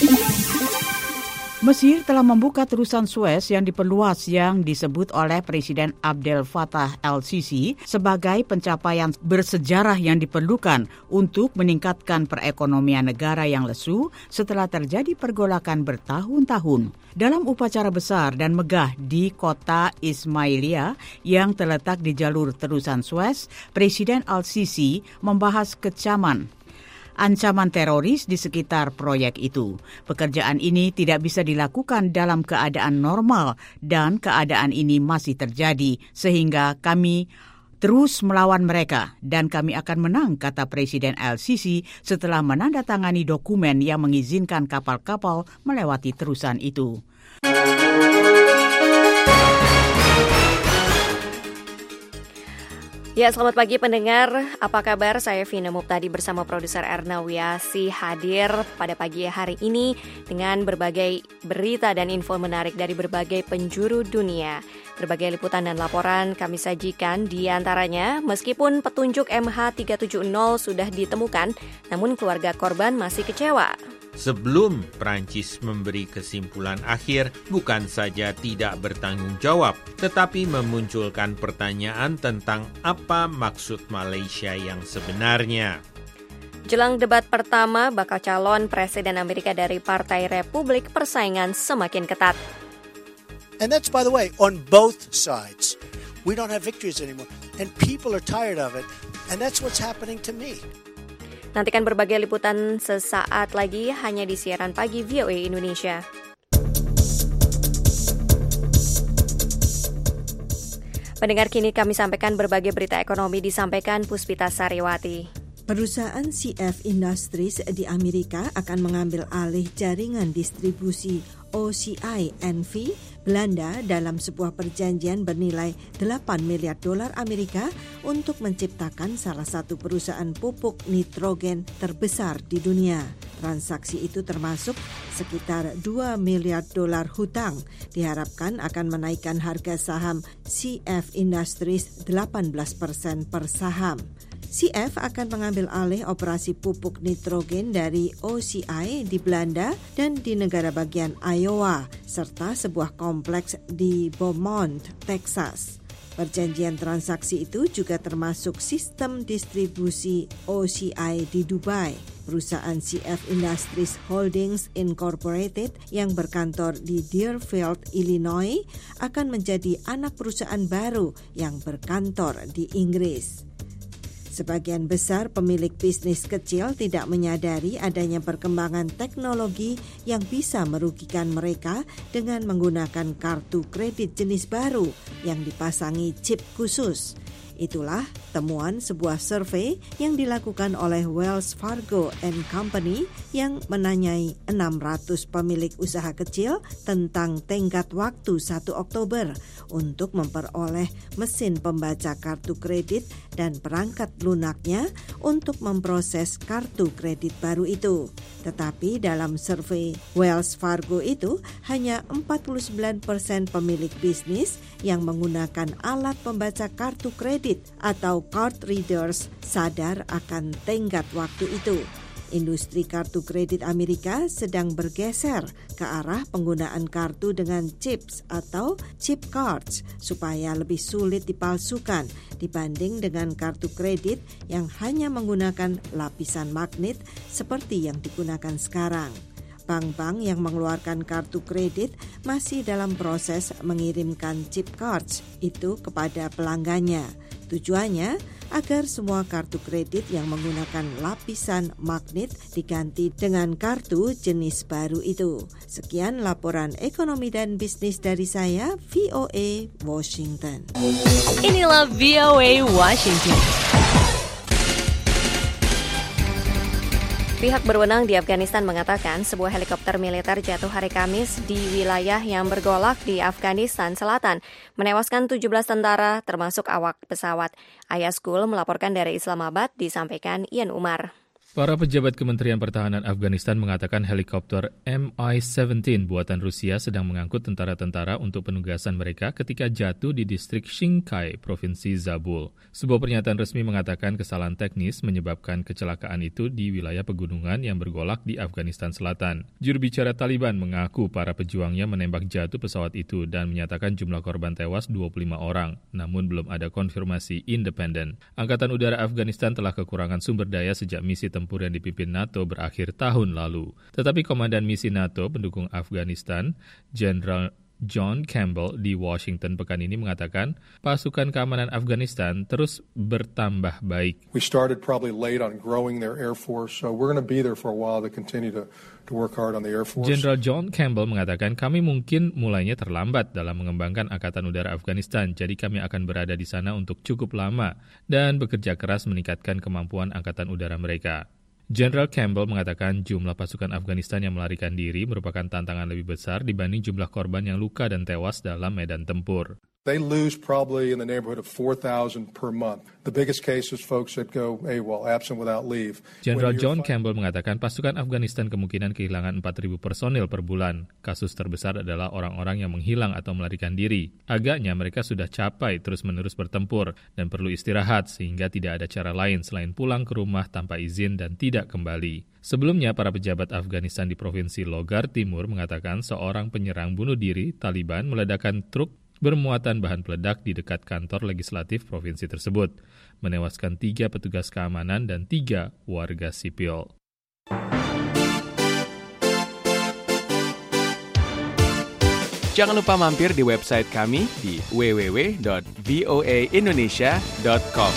Mesir telah membuka terusan Suez yang diperluas yang disebut oleh Presiden Abdel Fattah el-Sisi sebagai pencapaian bersejarah yang diperlukan untuk meningkatkan perekonomian negara yang lesu setelah terjadi pergolakan bertahun-tahun. Dalam upacara besar dan megah di kota Ismailia yang terletak di jalur terusan Suez, Presiden el-Sisi membahas kecaman ancaman teroris di sekitar proyek itu. Pekerjaan ini tidak bisa dilakukan dalam keadaan normal dan keadaan ini masih terjadi sehingga kami terus melawan mereka dan kami akan menang, kata Presiden el-Sisi setelah menandatangani dokumen yang mengizinkan kapal-kapal melewati terusan itu. Ya, selamat pagi pendengar. Apa kabar? Saya Vina Muptadi bersama produser Erna Wiasi hadir pada pagi hari ini dengan berbagai berita dan info menarik dari berbagai penjuru dunia. Berbagai liputan dan laporan kami sajikan, di antaranya meskipun petunjuk M H tiga tujuh nol sudah ditemukan, namun keluarga korban masih kecewa. Sebelum Prancis memberi kesimpulan akhir, bukan saja tidak bertanggung jawab, tetapi memunculkan pertanyaan tentang apa maksud Malaysia yang sebenarnya. Jelang debat pertama, bakal calon Presiden Amerika dari Partai Republik persaingan semakin ketat. And that's, by the way, on both sides. We don't have victories anymore. And people are tired of it. And that's what's happening to me. Nantikan berbagai liputan sesaat lagi hanya di siaran pagi V O A Indonesia. Pendengar, kini kami sampaikan berbagai berita ekonomi disampaikan Puspita Sariwati. Perusahaan C F Industries di Amerika akan mengambil alih jaringan distribusi O C I N V Belanda dalam sebuah perjanjian bernilai delapan miliar dolar Amerika untuk menciptakan salah satu perusahaan pupuk nitrogen terbesar di dunia. Transaksi itu termasuk sekitar dua miliar dolar hutang, diharapkan akan menaikkan harga saham C F Industries delapan belas persen per saham. C F akan mengambil alih operasi pupuk nitrogen dari O C I di Belanda dan di negara bagian Iowa, serta sebuah kompleks di Beaumont, Texas. Perjanjian transaksi itu juga termasuk sistem distribusi O C I di Dubai. Perusahaan C F Industries Holdings Incorporated yang berkantor di Deerfield, Illinois akan menjadi anak perusahaan baru yang berkantor di Inggris. Sebagian besar pemilik bisnis kecil tidak menyadari adanya perkembangan teknologi yang bisa merugikan mereka dengan menggunakan kartu kredit jenis baru yang dipasangi chip khusus. Itulah temuan sebuah survei yang dilakukan oleh Wells Fargo and Company yang menanyai enam ratus pemilik usaha kecil tentang tenggat waktu satu Oktober untuk memperoleh mesin pembaca kartu kredit dan perangkat lunaknya untuk memproses kartu kredit baru itu. Tetapi dalam survei Wells Fargo itu hanya empat puluh sembilan persen pemilik bisnis yang menggunakan alat pembaca kartu kredit atau card readers sadar akan tenggat waktu itu. Industri kartu kredit Amerika sedang bergeser ke arah penggunaan kartu dengan chips atau chip cards supaya lebih sulit dipalsukan dibanding dengan kartu kredit yang hanya menggunakan lapisan magnet seperti yang digunakan sekarang. Bank-bank yang mengeluarkan kartu kredit masih dalam proses mengirimkan chip cards itu kepada pelanggannya. Tujuannya agar semua kartu kredit yang menggunakan lapisan magnet diganti dengan kartu jenis baru itu. Sekian laporan ekonomi dan bisnis dari saya, V O A Washington. Inilah V O A Washington. Pihak berwenang di Afghanistan mengatakan sebuah helikopter militer jatuh hari Kamis di wilayah yang bergolak di Afghanistan Selatan, menewaskan tujuh belas tentara termasuk awak pesawat. Ayaskul melaporkan dari Islamabad, disampaikan Ian Umar. Para pejabat Kementerian Pertahanan Afghanistan mengatakan helikopter M I tujuh belas buatan Rusia sedang mengangkut tentara-tentara untuk penugasan mereka ketika jatuh di distrik Shinkai, Provinsi Zabul. Sebuah pernyataan resmi mengatakan kesalahan teknis menyebabkan kecelakaan itu di wilayah pegunungan yang bergolak di Afghanistan Selatan. Juru bicara Taliban mengaku para pejuangnya menembak jatuh pesawat itu dan menyatakan jumlah korban tewas dua puluh lima orang, namun belum ada konfirmasi independen. Angkatan Udara Afghanistan telah kekurangan sumber daya sejak misi tempur yang dipimpin NATO berakhir tahun lalu. Tetapi Komandan Misi NATO pendukung Afghanistan, Jenderal John Campbell di Washington pekan ini mengatakan pasukan keamanan Afghanistan terus bertambah baik. We started probably late on growing their air force, so we're going to be there for a while to continue to to work hard on the air force. Jenderal John Campbell mengatakan kami mungkin mulainya terlambat dalam mengembangkan Angkatan Udara Afghanistan, jadi kami akan berada di sana untuk cukup lama dan bekerja keras meningkatkan kemampuan Angkatan Udara mereka. Jenderal Campbell mengatakan jumlah pasukan Afghanistan yang melarikan diri merupakan tantangan lebih besar dibanding jumlah korban yang luka dan tewas dalam medan tempur. They lose probably in the neighborhood of four thousand per month. The biggest case is folks that go AWOL, absent without leave. Jenderal John Campbell mengatakan pasukan Afghanistan kemungkinan kehilangan empat ribu personil per bulan. Kasus terbesar adalah orang-orang yang menghilang atau melarikan diri. Agaknya mereka sudah capai terus-menerus bertempur dan perlu istirahat sehingga tidak ada cara lain selain pulang ke rumah tanpa izin dan tidak kembali. Sebelumnya, para pejabat Afghanistan di Provinsi Logar Timur mengatakan seorang penyerang bunuh diri Taliban meledakkan truk bermuatan bahan peledak di dekat kantor legislatif provinsi tersebut, menewaskan tiga petugas keamanan dan tiga warga sipil. Jangan lupa mampir di website kami di w w w dot v o a indonesia dot com.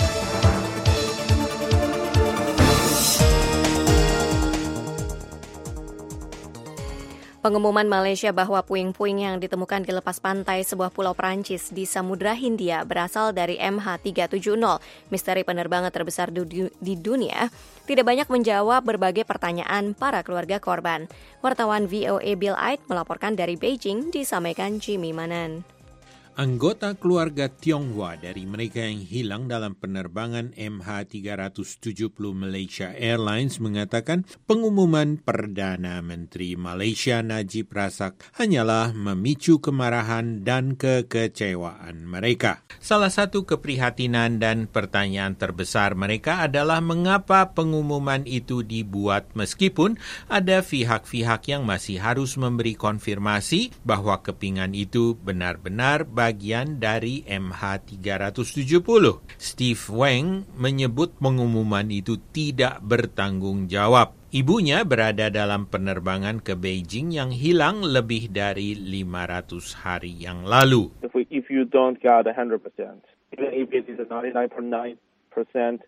Pengumuman Malaysia bahwa puing-puing yang ditemukan di lepas pantai sebuah pulau Perancis di Samudra Hindia berasal dari M H tiga tujuh nol, misteri penerbangan terbesar di dunia, tidak banyak menjawab berbagai pertanyaan para keluarga korban. Wartawan V O A Bill Ait melaporkan dari Beijing, disampaikan Jimmy Manan. Anggota keluarga Tionghoa dari mereka yang hilang dalam penerbangan M H tiga tujuh nol Malaysia Airlines mengatakan pengumuman Perdana Menteri Malaysia Najib Razak hanyalah memicu kemarahan dan kekecewaan mereka. Salah satu keprihatinan dan pertanyaan terbesar mereka adalah mengapa pengumuman itu dibuat meskipun ada pihak-pihak yang masih harus memberi konfirmasi bahwa kepingan itu benar-benar bagian dari M H tiga tujuh nol. Steve Wang menyebut pengumuman itu tidak bertanggung jawab. Ibunya berada dalam penerbangan ke Beijing yang hilang lebih dari lima ratus hari yang lalu. If, we, if you don't get one hundred percent, even if it is ninety-nine point nine percent,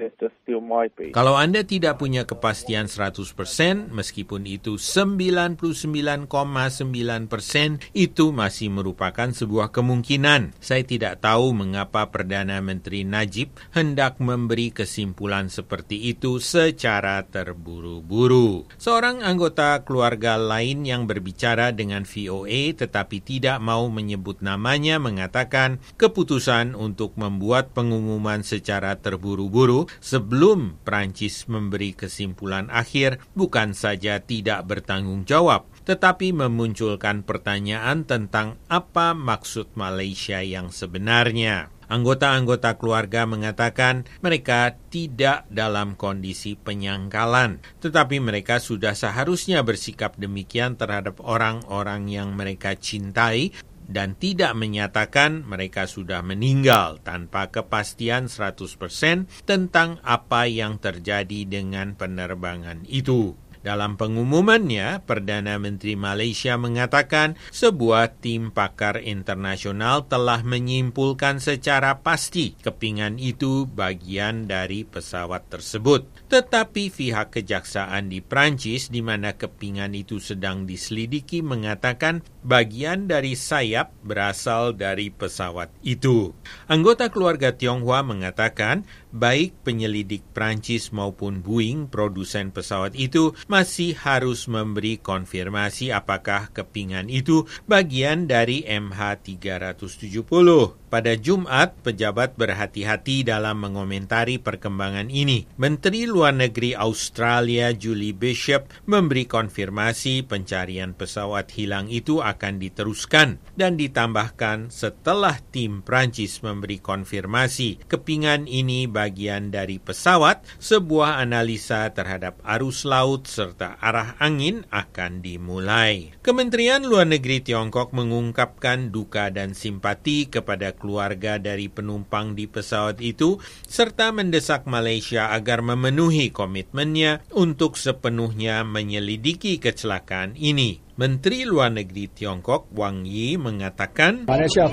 kalau Anda tidak punya kepastian seratus persen, meskipun itu sembilan puluh sembilan koma sembilan persen, itu masih merupakan sebuah kemungkinan. Saya tidak tahu mengapa Perdana Menteri Najib hendak memberi kesimpulan seperti itu secara terburu-buru. Seorang anggota keluarga lain yang berbicara dengan V O A tetapi tidak mau menyebut namanya mengatakan keputusan untuk membuat pengumuman secara terburu-buru sebelum Prancis memberi kesimpulan akhir bukan saja tidak bertanggung jawab, tetapi memunculkan pertanyaan tentang apa maksud Malaysia yang sebenarnya. Anggota-anggota keluarga mengatakan mereka tidak dalam kondisi penyangkalan, tetapi mereka sudah seharusnya bersikap demikian terhadap orang-orang yang mereka cintai dan tidak menyatakan mereka sudah meninggal tanpa kepastian seratus persen tentang apa yang terjadi dengan penerbangan itu. Dalam pengumumannya, Perdana Menteri Malaysia mengatakan sebuah tim pakar internasional telah menyimpulkan secara pasti kepingan itu bagian dari pesawat tersebut. Tetapi pihak kejaksaan di Prancis di mana kepingan itu sedang diselidiki mengatakan bagian dari sayap berasal dari pesawat itu. Anggota keluarga Tionghoa mengatakan baik penyelidik Prancis maupun Boeing, produsen pesawat itu, masih harus memberi konfirmasi apakah kepingan itu bagian dari M H tiga tujuh nol. Pada Jumat, pejabat berhati-hati dalam mengomentari perkembangan ini. Menteri Luar Negeri Australia Julie Bishop memberi konfirmasi pencarian pesawat hilang itu akan diteruskan dan ditambahkan setelah tim Prancis memberi konfirmasi kepingan ini bagian dari pesawat, sebuah analisa terhadap arus laut serta arah angin akan dimulai. Kementerian Luar Negeri Tiongkok mengungkapkan duka dan simpati kepada keluarga dari penumpang di pesawat itu, serta mendesak Malaysia agar memenuhi komitmennya untuk sepenuhnya menyelidiki kecelakaan ini. Menteri Luar Negeri Tiongkok Wang Yi mengatakan,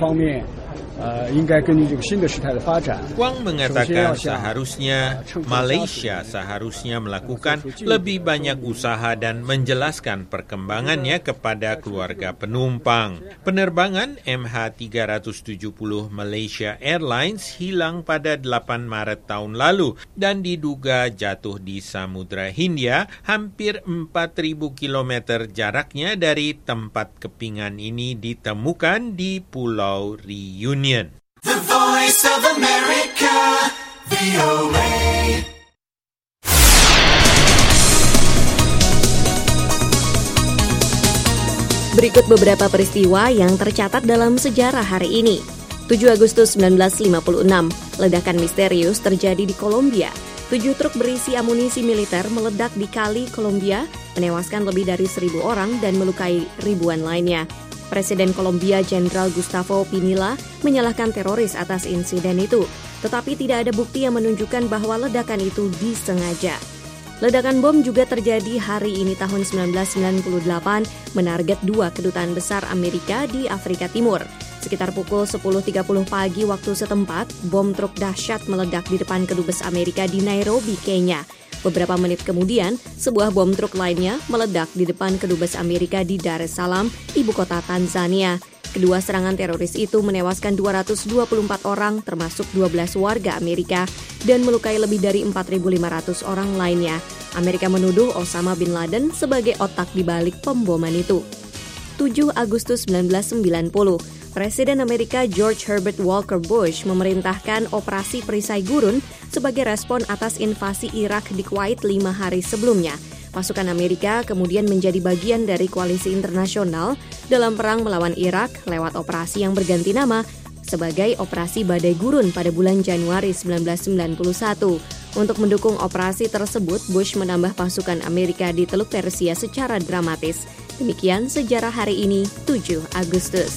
Wang mengatakan seharusnya Malaysia seharusnya melakukan lebih banyak usaha dan menjelaskan perkembangannya kepada keluarga penumpang. Penerbangan M H tiga tujuh nol Malaysia Airlines hilang pada delapan Maret tahun lalu dan diduga jatuh di Samudra Hindia, hampir empat ribu kilometer jaraknya dari tempat kepingan ini ditemukan di Pulau Reunion. The Voice of America, V O A. Berikut beberapa peristiwa yang tercatat dalam sejarah hari ini. tujuh Agustus sembilan belas lima puluh enam, ledakan misterius terjadi di Kolombia. Tujuh truk berisi amunisi militer meledak di Kali, Kolombia, menewaskan lebih dari seribu orang dan melukai ribuan lainnya. Presiden Kolombia Jenderal Gustavo Pinilla menyalahkan teroris atas insiden itu, tetapi tidak ada bukti yang menunjukkan bahwa ledakan itu disengaja. Ledakan bom juga terjadi hari ini tahun sembilan belas sembilan puluh delapan menarget dua kedutaan besar Amerika di Afrika Timur. Sekitar pukul sepuluh tiga puluh pagi waktu setempat, bom truk dahsyat meledak di depan kedubes Amerika di Nairobi, Kenya. Beberapa menit kemudian, sebuah bom truk lainnya meledak di depan kedubes Amerika di Dar es Salaam, ibu kota Tanzania. Kedua serangan teroris itu menewaskan dua ratus dua puluh empat orang, termasuk dua belas warga Amerika, dan melukai lebih dari empat ribu lima ratus orang lainnya. Amerika menuduh Osama bin Laden sebagai otak di balik pemboman itu. tujuh Agustus sembilan belas sembilan puluh, Presiden Amerika George Herbert Walker Bush memerintahkan operasi perisai gurun sebagai respon atas invasi Irak di Kuwait lima hari sebelumnya. Pasukan Amerika kemudian menjadi bagian dari koalisi internasional dalam perang melawan Irak lewat operasi yang berganti nama sebagai Operasi Badai Gurun pada bulan Januari sembilan belas sembilan puluh satu. Untuk mendukung operasi tersebut, Bush menambah pasukan Amerika di Teluk Persia secara dramatis. Demikian sejarah hari ini, tujuh Agustus.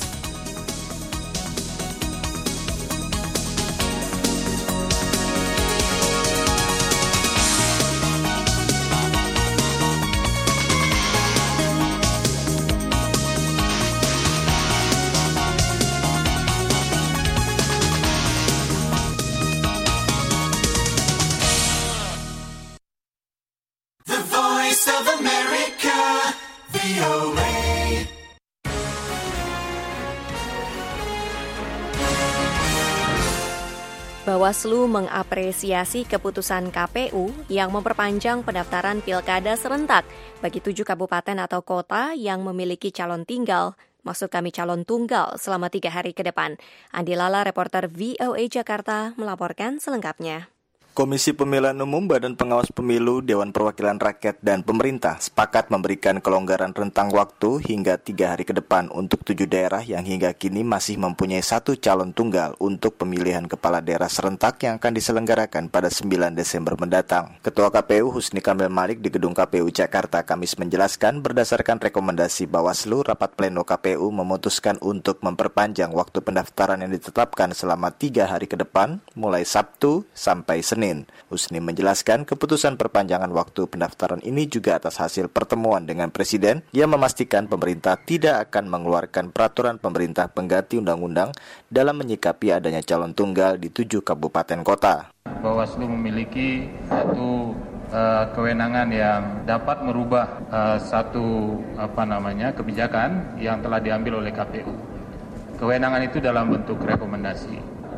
Bawaslu mengapresiasi keputusan K P U yang memperpanjang pendaftaran pilkada serentak bagi tujuh kabupaten atau kota yang memiliki calon tinggal, maksud kami calon tunggal, selama tiga hari ke depan. Andi Lala, reporter V O A Jakarta, melaporkan selengkapnya. Komisi Pemilihan Umum, Badan Pengawas Pemilu, Dewan Perwakilan Rakyat, dan pemerintah sepakat memberikan kelonggaran rentang waktu hingga tiga hari ke depan untuk tujuh daerah yang hingga kini masih mempunyai satu calon tunggal untuk pemilihan kepala daerah serentak yang akan diselenggarakan pada sembilan Desember mendatang. Ketua K P U Husni Kamil Malik di Gedung K P U Jakarta Kamis menjelaskan berdasarkan rekomendasi Bawaslu, rapat pleno K P U memutuskan untuk memperpanjang waktu pendaftaran yang ditetapkan selama tiga hari ke depan, mulai Sabtu sampai Senin. Husni menjelaskan keputusan perpanjangan waktu pendaftaran ini juga atas hasil pertemuan dengan Presiden yang memastikan pemerintah tidak akan mengeluarkan peraturan pemerintah pengganti undang-undang dalam menyikapi adanya calon tunggal di tujuh kabupaten kota. Bawaslu memiliki satu uh, kewenangan yang dapat merubah uh, satu apa namanya kebijakan yang telah diambil oleh K P U. Kewenangan itu dalam bentuk rekomendasi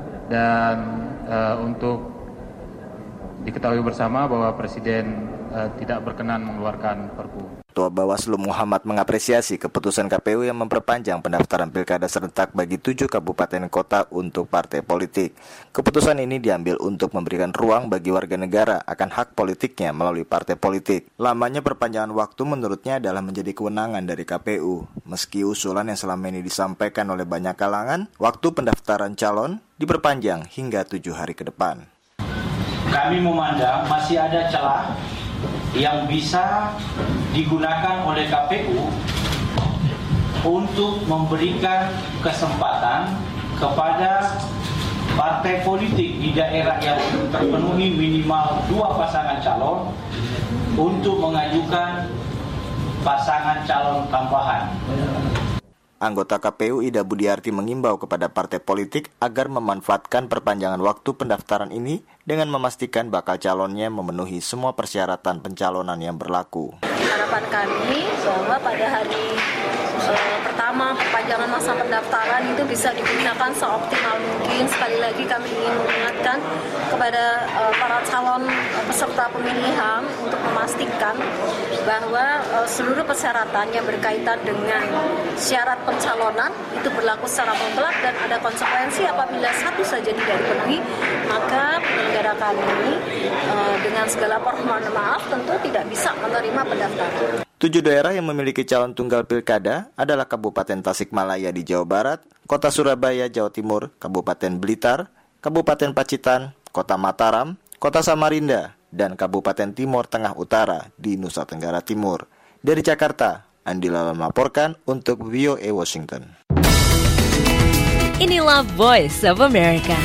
dan uh, untuk diketahui bersama bahwa Presiden uh, tidak berkenan mengeluarkan Perpu. Ketua Bawaslu Muhammad mengapresiasi keputusan K P U yang memperpanjang pendaftaran pilkada serentak bagi tujuh kabupaten kota untuk partai politik. Keputusan ini diambil untuk memberikan ruang bagi warga negara akan hak politiknya melalui partai politik. Lamanya perpanjangan waktu menurutnya adalah menjadi kewenangan dari K P U. Meski usulan yang selama ini disampaikan oleh banyak kalangan, waktu pendaftaran calon diperpanjang hingga tujuh hari ke depan. Kami memandang masih ada celah yang bisa digunakan oleh K P U untuk memberikan kesempatan kepada partai politik di daerah yang terpenuhi minimal dua pasangan calon untuk mengajukan pasangan calon tambahan. Anggota K P U Ida Budiarti mengimbau kepada partai politik agar memanfaatkan perpanjangan waktu pendaftaran ini dengan memastikan bakal calonnya memenuhi semua persyaratan pencalonan yang berlaku. Harapan kami bahwa pada hari uh, pertama perpanjangan masa pendaftaran itu bisa digunakan seoptimal mungkin. Sekali lagi kami ingin mengingatkan kepada uh, para calon uh, peserta pemilihan untuk memastikan bahwa uh, seluruh persyaratan yang berkaitan dengan syarat pencalonan itu berlaku secara mutlak dan ada konsekuensi apabila satu saja tidak dipenuhi, maka penyelenggara kami uh, dengan segala permohonan maaf tentu tidak bisa menerima pendaftaran. Tujuh daerah yang memiliki calon tunggal pilkada adalah Kabupaten Tasikmalaya di Jawa Barat, Kota Surabaya, Jawa Timur, Kabupaten Blitar, Kabupaten Pacitan, Kota Mataram, Kota Samarinda, dan Kabupaten Timur Tengah Utara di Nusa Tenggara Timur. Dari Jakarta, Andi Lala melaporkan untuk V O A Washington. Inilah Voice of America.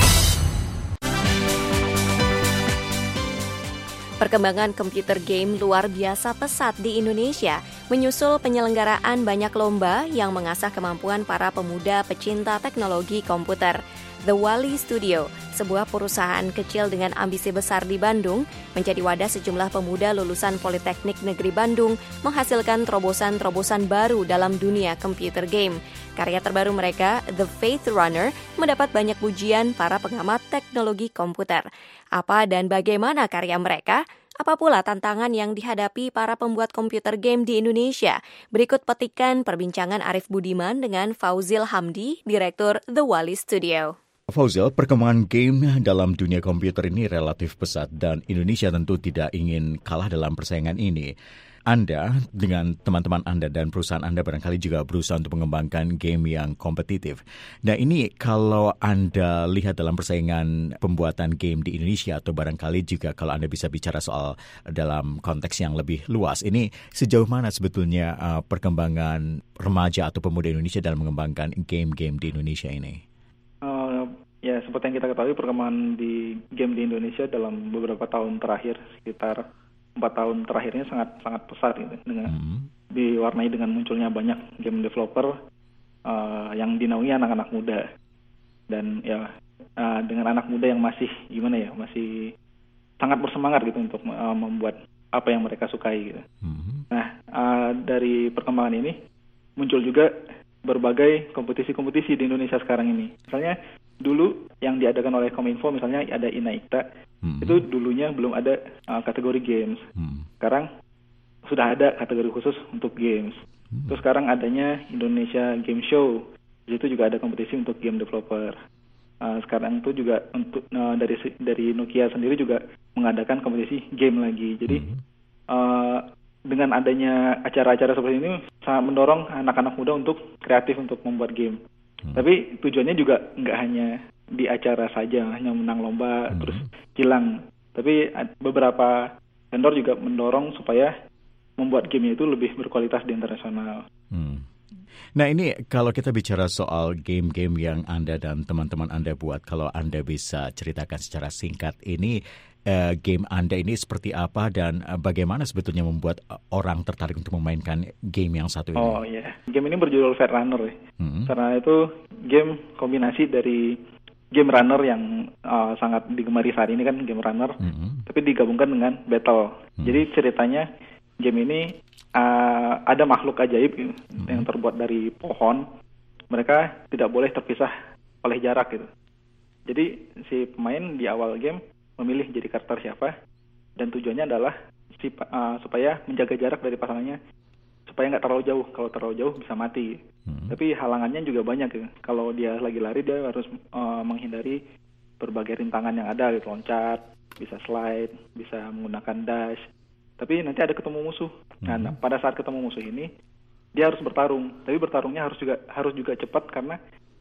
Perkembangan komputer game luar biasa pesat di Indonesia menyusul penyelenggaraan banyak lomba yang mengasah kemampuan para pemuda pecinta teknologi komputer. The Wali Studio, sebuah perusahaan kecil dengan ambisi besar di Bandung, menjadi wadah sejumlah pemuda lulusan Politeknik Negeri Bandung menghasilkan terobosan-terobosan baru dalam dunia komputer game. Karya terbaru mereka, The Faith Runner, mendapat banyak pujian para pengamat teknologi komputer. Apa dan bagaimana karya mereka? Apa pula tantangan yang dihadapi para pembuat komputer game di Indonesia? Berikut petikan perbincangan Arif Budiman dengan Fauzil Hamdi, Direktur The Wali Studio. Fauzil, perkembangan game dalam dunia komputer ini relatif pesat dan Indonesia tentu tidak ingin kalah dalam persaingan ini. Anda dengan teman-teman Anda dan perusahaan Anda barangkali juga berusaha untuk mengembangkan game yang kompetitif. Nah ini kalau Anda lihat dalam persaingan pembuatan game di Indonesia atau barangkali juga kalau Anda bisa bicara soal dalam konteks yang lebih luas, ini sejauh mana sebetulnya uh, perkembangan remaja atau pemuda Indonesia dalam mengembangkan game-game di Indonesia ini? Uh, ya seperti yang kita ketahui perkembangan di game di Indonesia dalam beberapa tahun terakhir sekitar empat tahun terakhirnya sangat sangat pesat gitu, dengan hmm. diwarnai dengan munculnya banyak game developer uh, yang dinaungi anak-anak muda dan ya uh, dengan anak muda yang masih gimana ya masih sangat bersemangat gitu untuk uh, membuat apa yang mereka sukai gitu. Hmm. Nah uh, dari perkembangan ini muncul juga berbagai kompetisi-kompetisi di Indonesia sekarang ini. Misalnya dulu yang diadakan oleh Kominfo misalnya ada Inaikta. Hmm. Itu dulunya belum ada uh, kategori games. Hmm. Sekarang sudah ada kategori khusus untuk games. Hmm. Terus sekarang adanya Indonesia Game Show. Di situ juga ada kompetisi untuk game developer. Uh, sekarang itu juga untuk uh, dari dari Nokia sendiri juga mengadakan kompetisi game lagi. Jadi hmm. uh, dengan adanya acara-acara seperti ini sangat mendorong anak-anak muda untuk kreatif untuk membuat game. Hmm. Tapi tujuannya juga nggak hanya di acara saja, hanya menang lomba hmm. terus hilang. Tapi beberapa vendor juga mendorong supaya membuat game itu lebih berkualitas di internasional. Hmm. Nah ini kalau kita bicara soal game-game yang Anda dan teman-teman Anda buat, kalau Anda bisa ceritakan secara singkat ini uh, game Anda ini seperti apa dan uh, bagaimana sebetulnya membuat orang tertarik untuk memainkan game yang satu ini? Oh iya, yeah. Game ini berjudul Faith Runner. Hmm. Karena itu game kombinasi dari game runner yang uh, sangat digemari saat ini kan game runner, hmm. tapi digabungkan dengan battle. Hmm. Jadi ceritanya game ini uh, ada makhluk ajaib hmm. yang terbuat dari pohon. Mereka tidak boleh terpisah oleh jarak gitu. Jadi si pemain di awal game memilih jadi karakter siapa dan tujuannya adalah si, uh, supaya menjaga jarak dari pasangannya supaya nggak terlalu jauh. Kalau terlalu jauh bisa mati. Hmm. Tapi halangannya juga banyak gitu. Kalau dia lagi lari dia harus uh, menghindari berbagai rintangan yang ada gitu, loncat, bisa slide, bisa menggunakan dash. Tapi nanti ada ketemu musuh. Hmm. Nah, pada saat ketemu musuh ini dia harus bertarung. Tapi bertarungnya harus juga harus juga cepat karena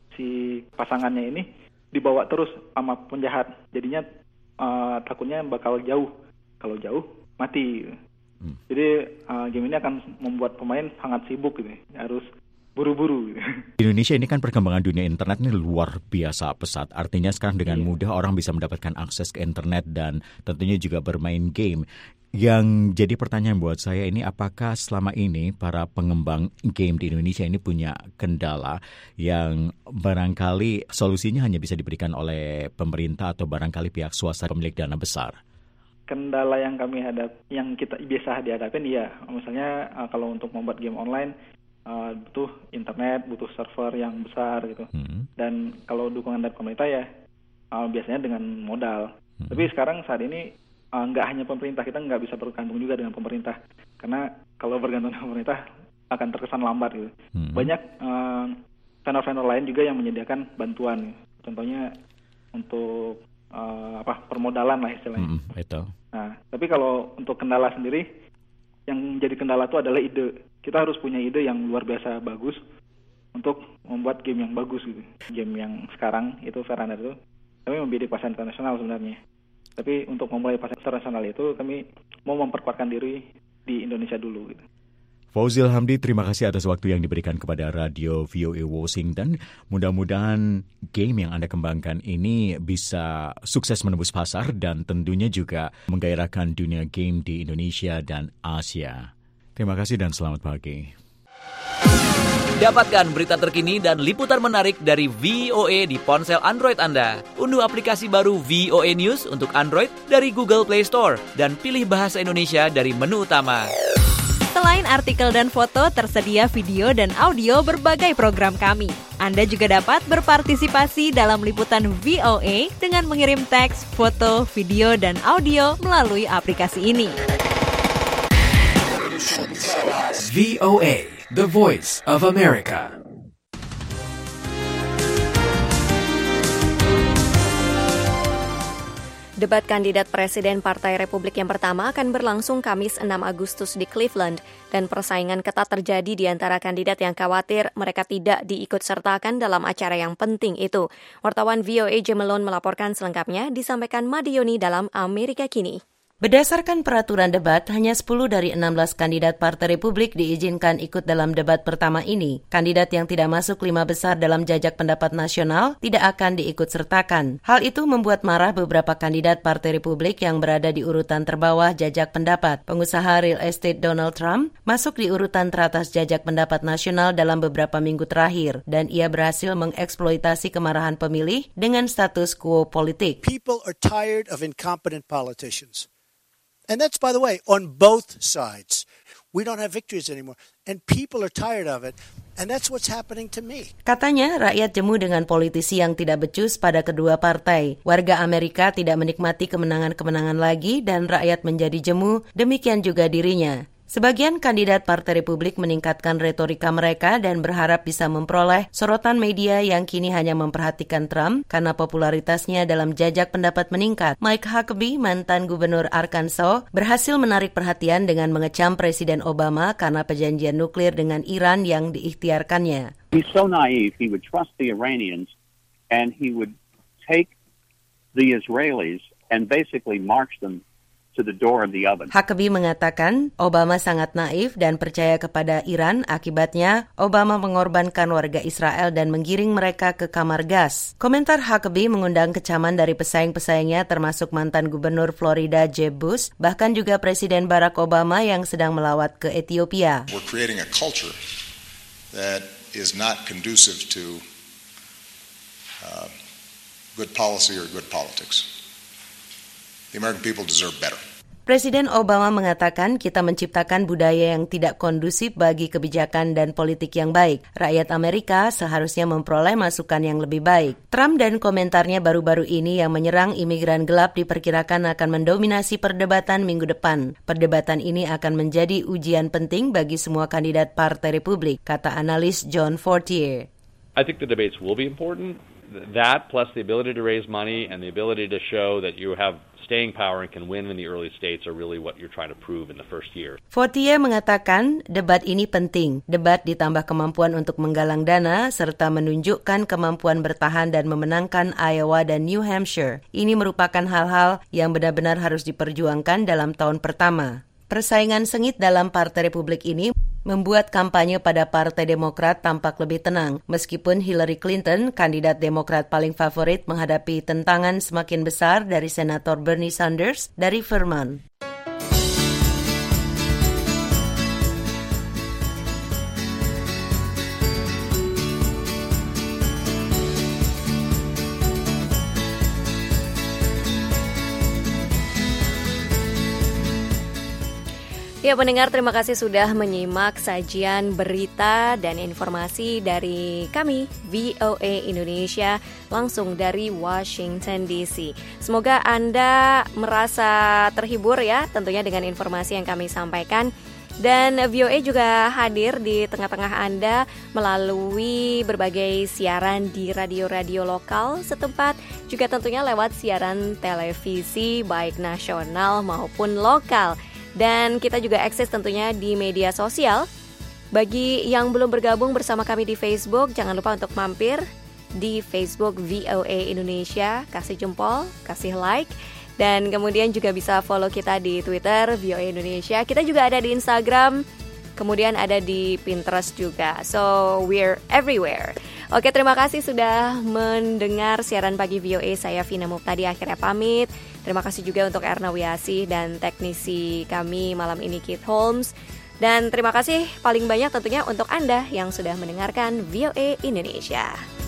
si pasangannya ini dibawa terus sama penjahat. Jadinya uh, takutnya bakal jauh. Kalau jauh mati. Hmm. Jadi uh, game ini akan membuat pemain sangat sibuk gitu. Harus buru-buru. Di Indonesia ini kan perkembangan dunia internet ini luar biasa pesat. Artinya sekarang dengan iya. mudah orang bisa mendapatkan akses ke internet dan tentunya juga bermain game. Yang jadi pertanyaan buat saya ini, apakah selama ini para pengembang game di Indonesia ini punya kendala yang barangkali solusinya hanya bisa diberikan oleh pemerintah atau barangkali pihak swasta pemilik dana besar? Kendala yang kami hadap, yang kita biasa dihadapin, iya. Misalnya uh, kalau untuk membuat game online uh, butuh internet, butuh server yang besar gitu. Hmm. Dan kalau dukungan dari pemerintah ya uh, biasanya dengan modal. Hmm. Tapi sekarang saat ini uh, nggak hanya pemerintah, kita nggak bisa bergantung juga dengan pemerintah. Karena kalau bergantung dengan pemerintah akan terkesan lambat gitu. Hmm. Banyak uh, vendor-vendor lain juga yang menyediakan bantuan. Contohnya untuk Uh, apa permodalan lah istilahnya. Mm, itu. Nah, tapi kalau untuk kendala sendiri, yang jadi kendala itu adalah ide. Kita harus punya ide yang luar biasa bagus untuk membuat game yang bagus gitu. Game yang sekarang itu Faith Runner itu, kami membidik pasar internasional sebenarnya. Tapi untuk memulai pasar internasional itu kami mau memperkuatkan diri di Indonesia dulu gitu. Fauzil Hamdi, terima kasih atas waktu yang diberikan kepada Radio V O A Washington. Mudah-mudahan game yang Anda kembangkan ini bisa sukses menembus pasar dan tentunya juga menggairahkan dunia game di Indonesia dan Asia. Terima kasih dan selamat pagi. Dapatkan berita terkini dan liputan menarik dari V O A di ponsel Android Anda. Unduh aplikasi baru V O A News untuk Android dari Google Play Store dan pilih bahasa Indonesia dari menu utama. Selain artikel dan foto, tersedia video dan audio berbagai program kami. Anda juga dapat berpartisipasi dalam liputan V O A dengan mengirim teks, foto, video, dan audio melalui aplikasi ini. V O A, The Voice of America. Debat kandidat Presiden Partai Republik yang pertama akan berlangsung Kamis enam Agustus di Cleveland dan persaingan ketat terjadi di antara kandidat yang khawatir mereka tidak diikutsertakan dalam acara yang penting itu. Wartawan V O A Jim Malone melaporkan selengkapnya, disampaikan Madioni dalam Amerika Kini. Berdasarkan peraturan debat, hanya sepuluh dari enam belas kandidat Partai Republik diizinkan ikut dalam debat pertama ini. Kandidat yang tidak masuk lima besar dalam jajak pendapat nasional tidak akan diikutsertakan. Hal itu membuat marah beberapa kandidat Partai Republik yang berada di urutan terbawah jajak pendapat. Pengusaha real estate Donald Trump masuk di urutan teratas jajak pendapat nasional dalam beberapa minggu terakhir, dan ia berhasil mengeksploitasi kemarahan pemilih dengan status quo politik. People are tired of incompetent politicians. And that's, by the way, on both sides. We don't have victories anymore. And people are tired of it. And that's what's happening to me. Katanya, rakyat jemu dengan politisi yang tidak becus pada kedua partai. Warga Amerika tidak menikmati kemenangan-kemenangan lagi dan rakyat menjadi jemu, demikian juga dirinya. Sebagian kandidat Partai Republik meningkatkan retorika mereka dan berharap bisa memperoleh sorotan media yang kini hanya memperhatikan Trump karena popularitasnya dalam jajak pendapat meningkat. Mike Huckabee, mantan gubernur Arkansas, berhasil menarik perhatian dengan mengecam Presiden Obama karena perjanjian nuklir dengan Iran yang diikhtiarkannya. He's so naive, he would trust the Iranians and he would take the Israelis and basically march them to the door of the oven. Huckabee mengatakan Obama sangat naif dan percaya kepada Iran, akibatnya Obama mengorbankan warga Israel dan menggiring mereka ke kamar gas. Komentar Huckabee mengundang kecaman dari pesaing-pesaingnya termasuk mantan gubernur Florida Jeb Bush, bahkan juga Presiden Barack Obama yang sedang melawat ke Ethiopia. We're creating a culture that is not conducive to uh, good policy or good politics. The American people deserve better. Presiden Obama mengatakan kita menciptakan budaya yang tidak kondusif bagi kebijakan dan politik yang baik. Rakyat Amerika seharusnya memperoleh masukan yang lebih baik. Trump dan komentarnya baru-baru ini yang menyerang imigran gelap diperkirakan akan mendominasi perdebatan minggu depan. Perdebatan ini akan menjadi ujian penting bagi semua kandidat Partai Republik, kata analis John Fortier. I think the debates will be important. That plus the ability to raise money and the ability to show that you have staying power and can win in the early states are really what you're trying to prove in the first year. Fortier mengatakan debat ini penting. Debat ditambah kemampuan untuk menggalang dana serta menunjukkan kemampuan bertahan dan memenangkan Iowa dan New Hampshire. Ini merupakan hal-hal yang benar-benar harus diperjuangkan dalam tahun pertama. Persaingan sengit dalam Partai Republik ini membuat kampanye pada Partai Demokrat tampak lebih tenang, meskipun Hillary Clinton, kandidat Demokrat paling favorit, menghadapi tentangan semakin besar dari Senator Bernie Sanders dari Vermont. Ya pendengar, terima kasih sudah menyimak sajian berita dan informasi dari kami V O A Indonesia langsung dari Washington D C. Semoga Anda merasa terhibur ya tentunya dengan informasi yang kami sampaikan. Dan V O A juga hadir di tengah-tengah Anda melalui berbagai siaran di radio-radio lokal setempat, juga tentunya lewat siaran televisi baik nasional maupun lokal. Dan kita juga eksis tentunya di media sosial. Bagi yang belum bergabung bersama kami di Facebook, jangan lupa untuk mampir di Facebook V O A Indonesia, kasih jempol, kasih like. Dan kemudian juga bisa follow kita di Twitter V O A Indonesia. Kita juga ada di Instagram kemudian ada di Pinterest juga. So we're everywhere. Oke, terima kasih sudah mendengar siaran pagi V O A. Saya Vina Muptadi akhirnya pamit. Terima kasih juga untuk Erna Wiasih dan teknisi kami malam ini Keith Holmes. Dan terima kasih paling banyak tentunya untuk Anda yang sudah mendengarkan V O A Indonesia.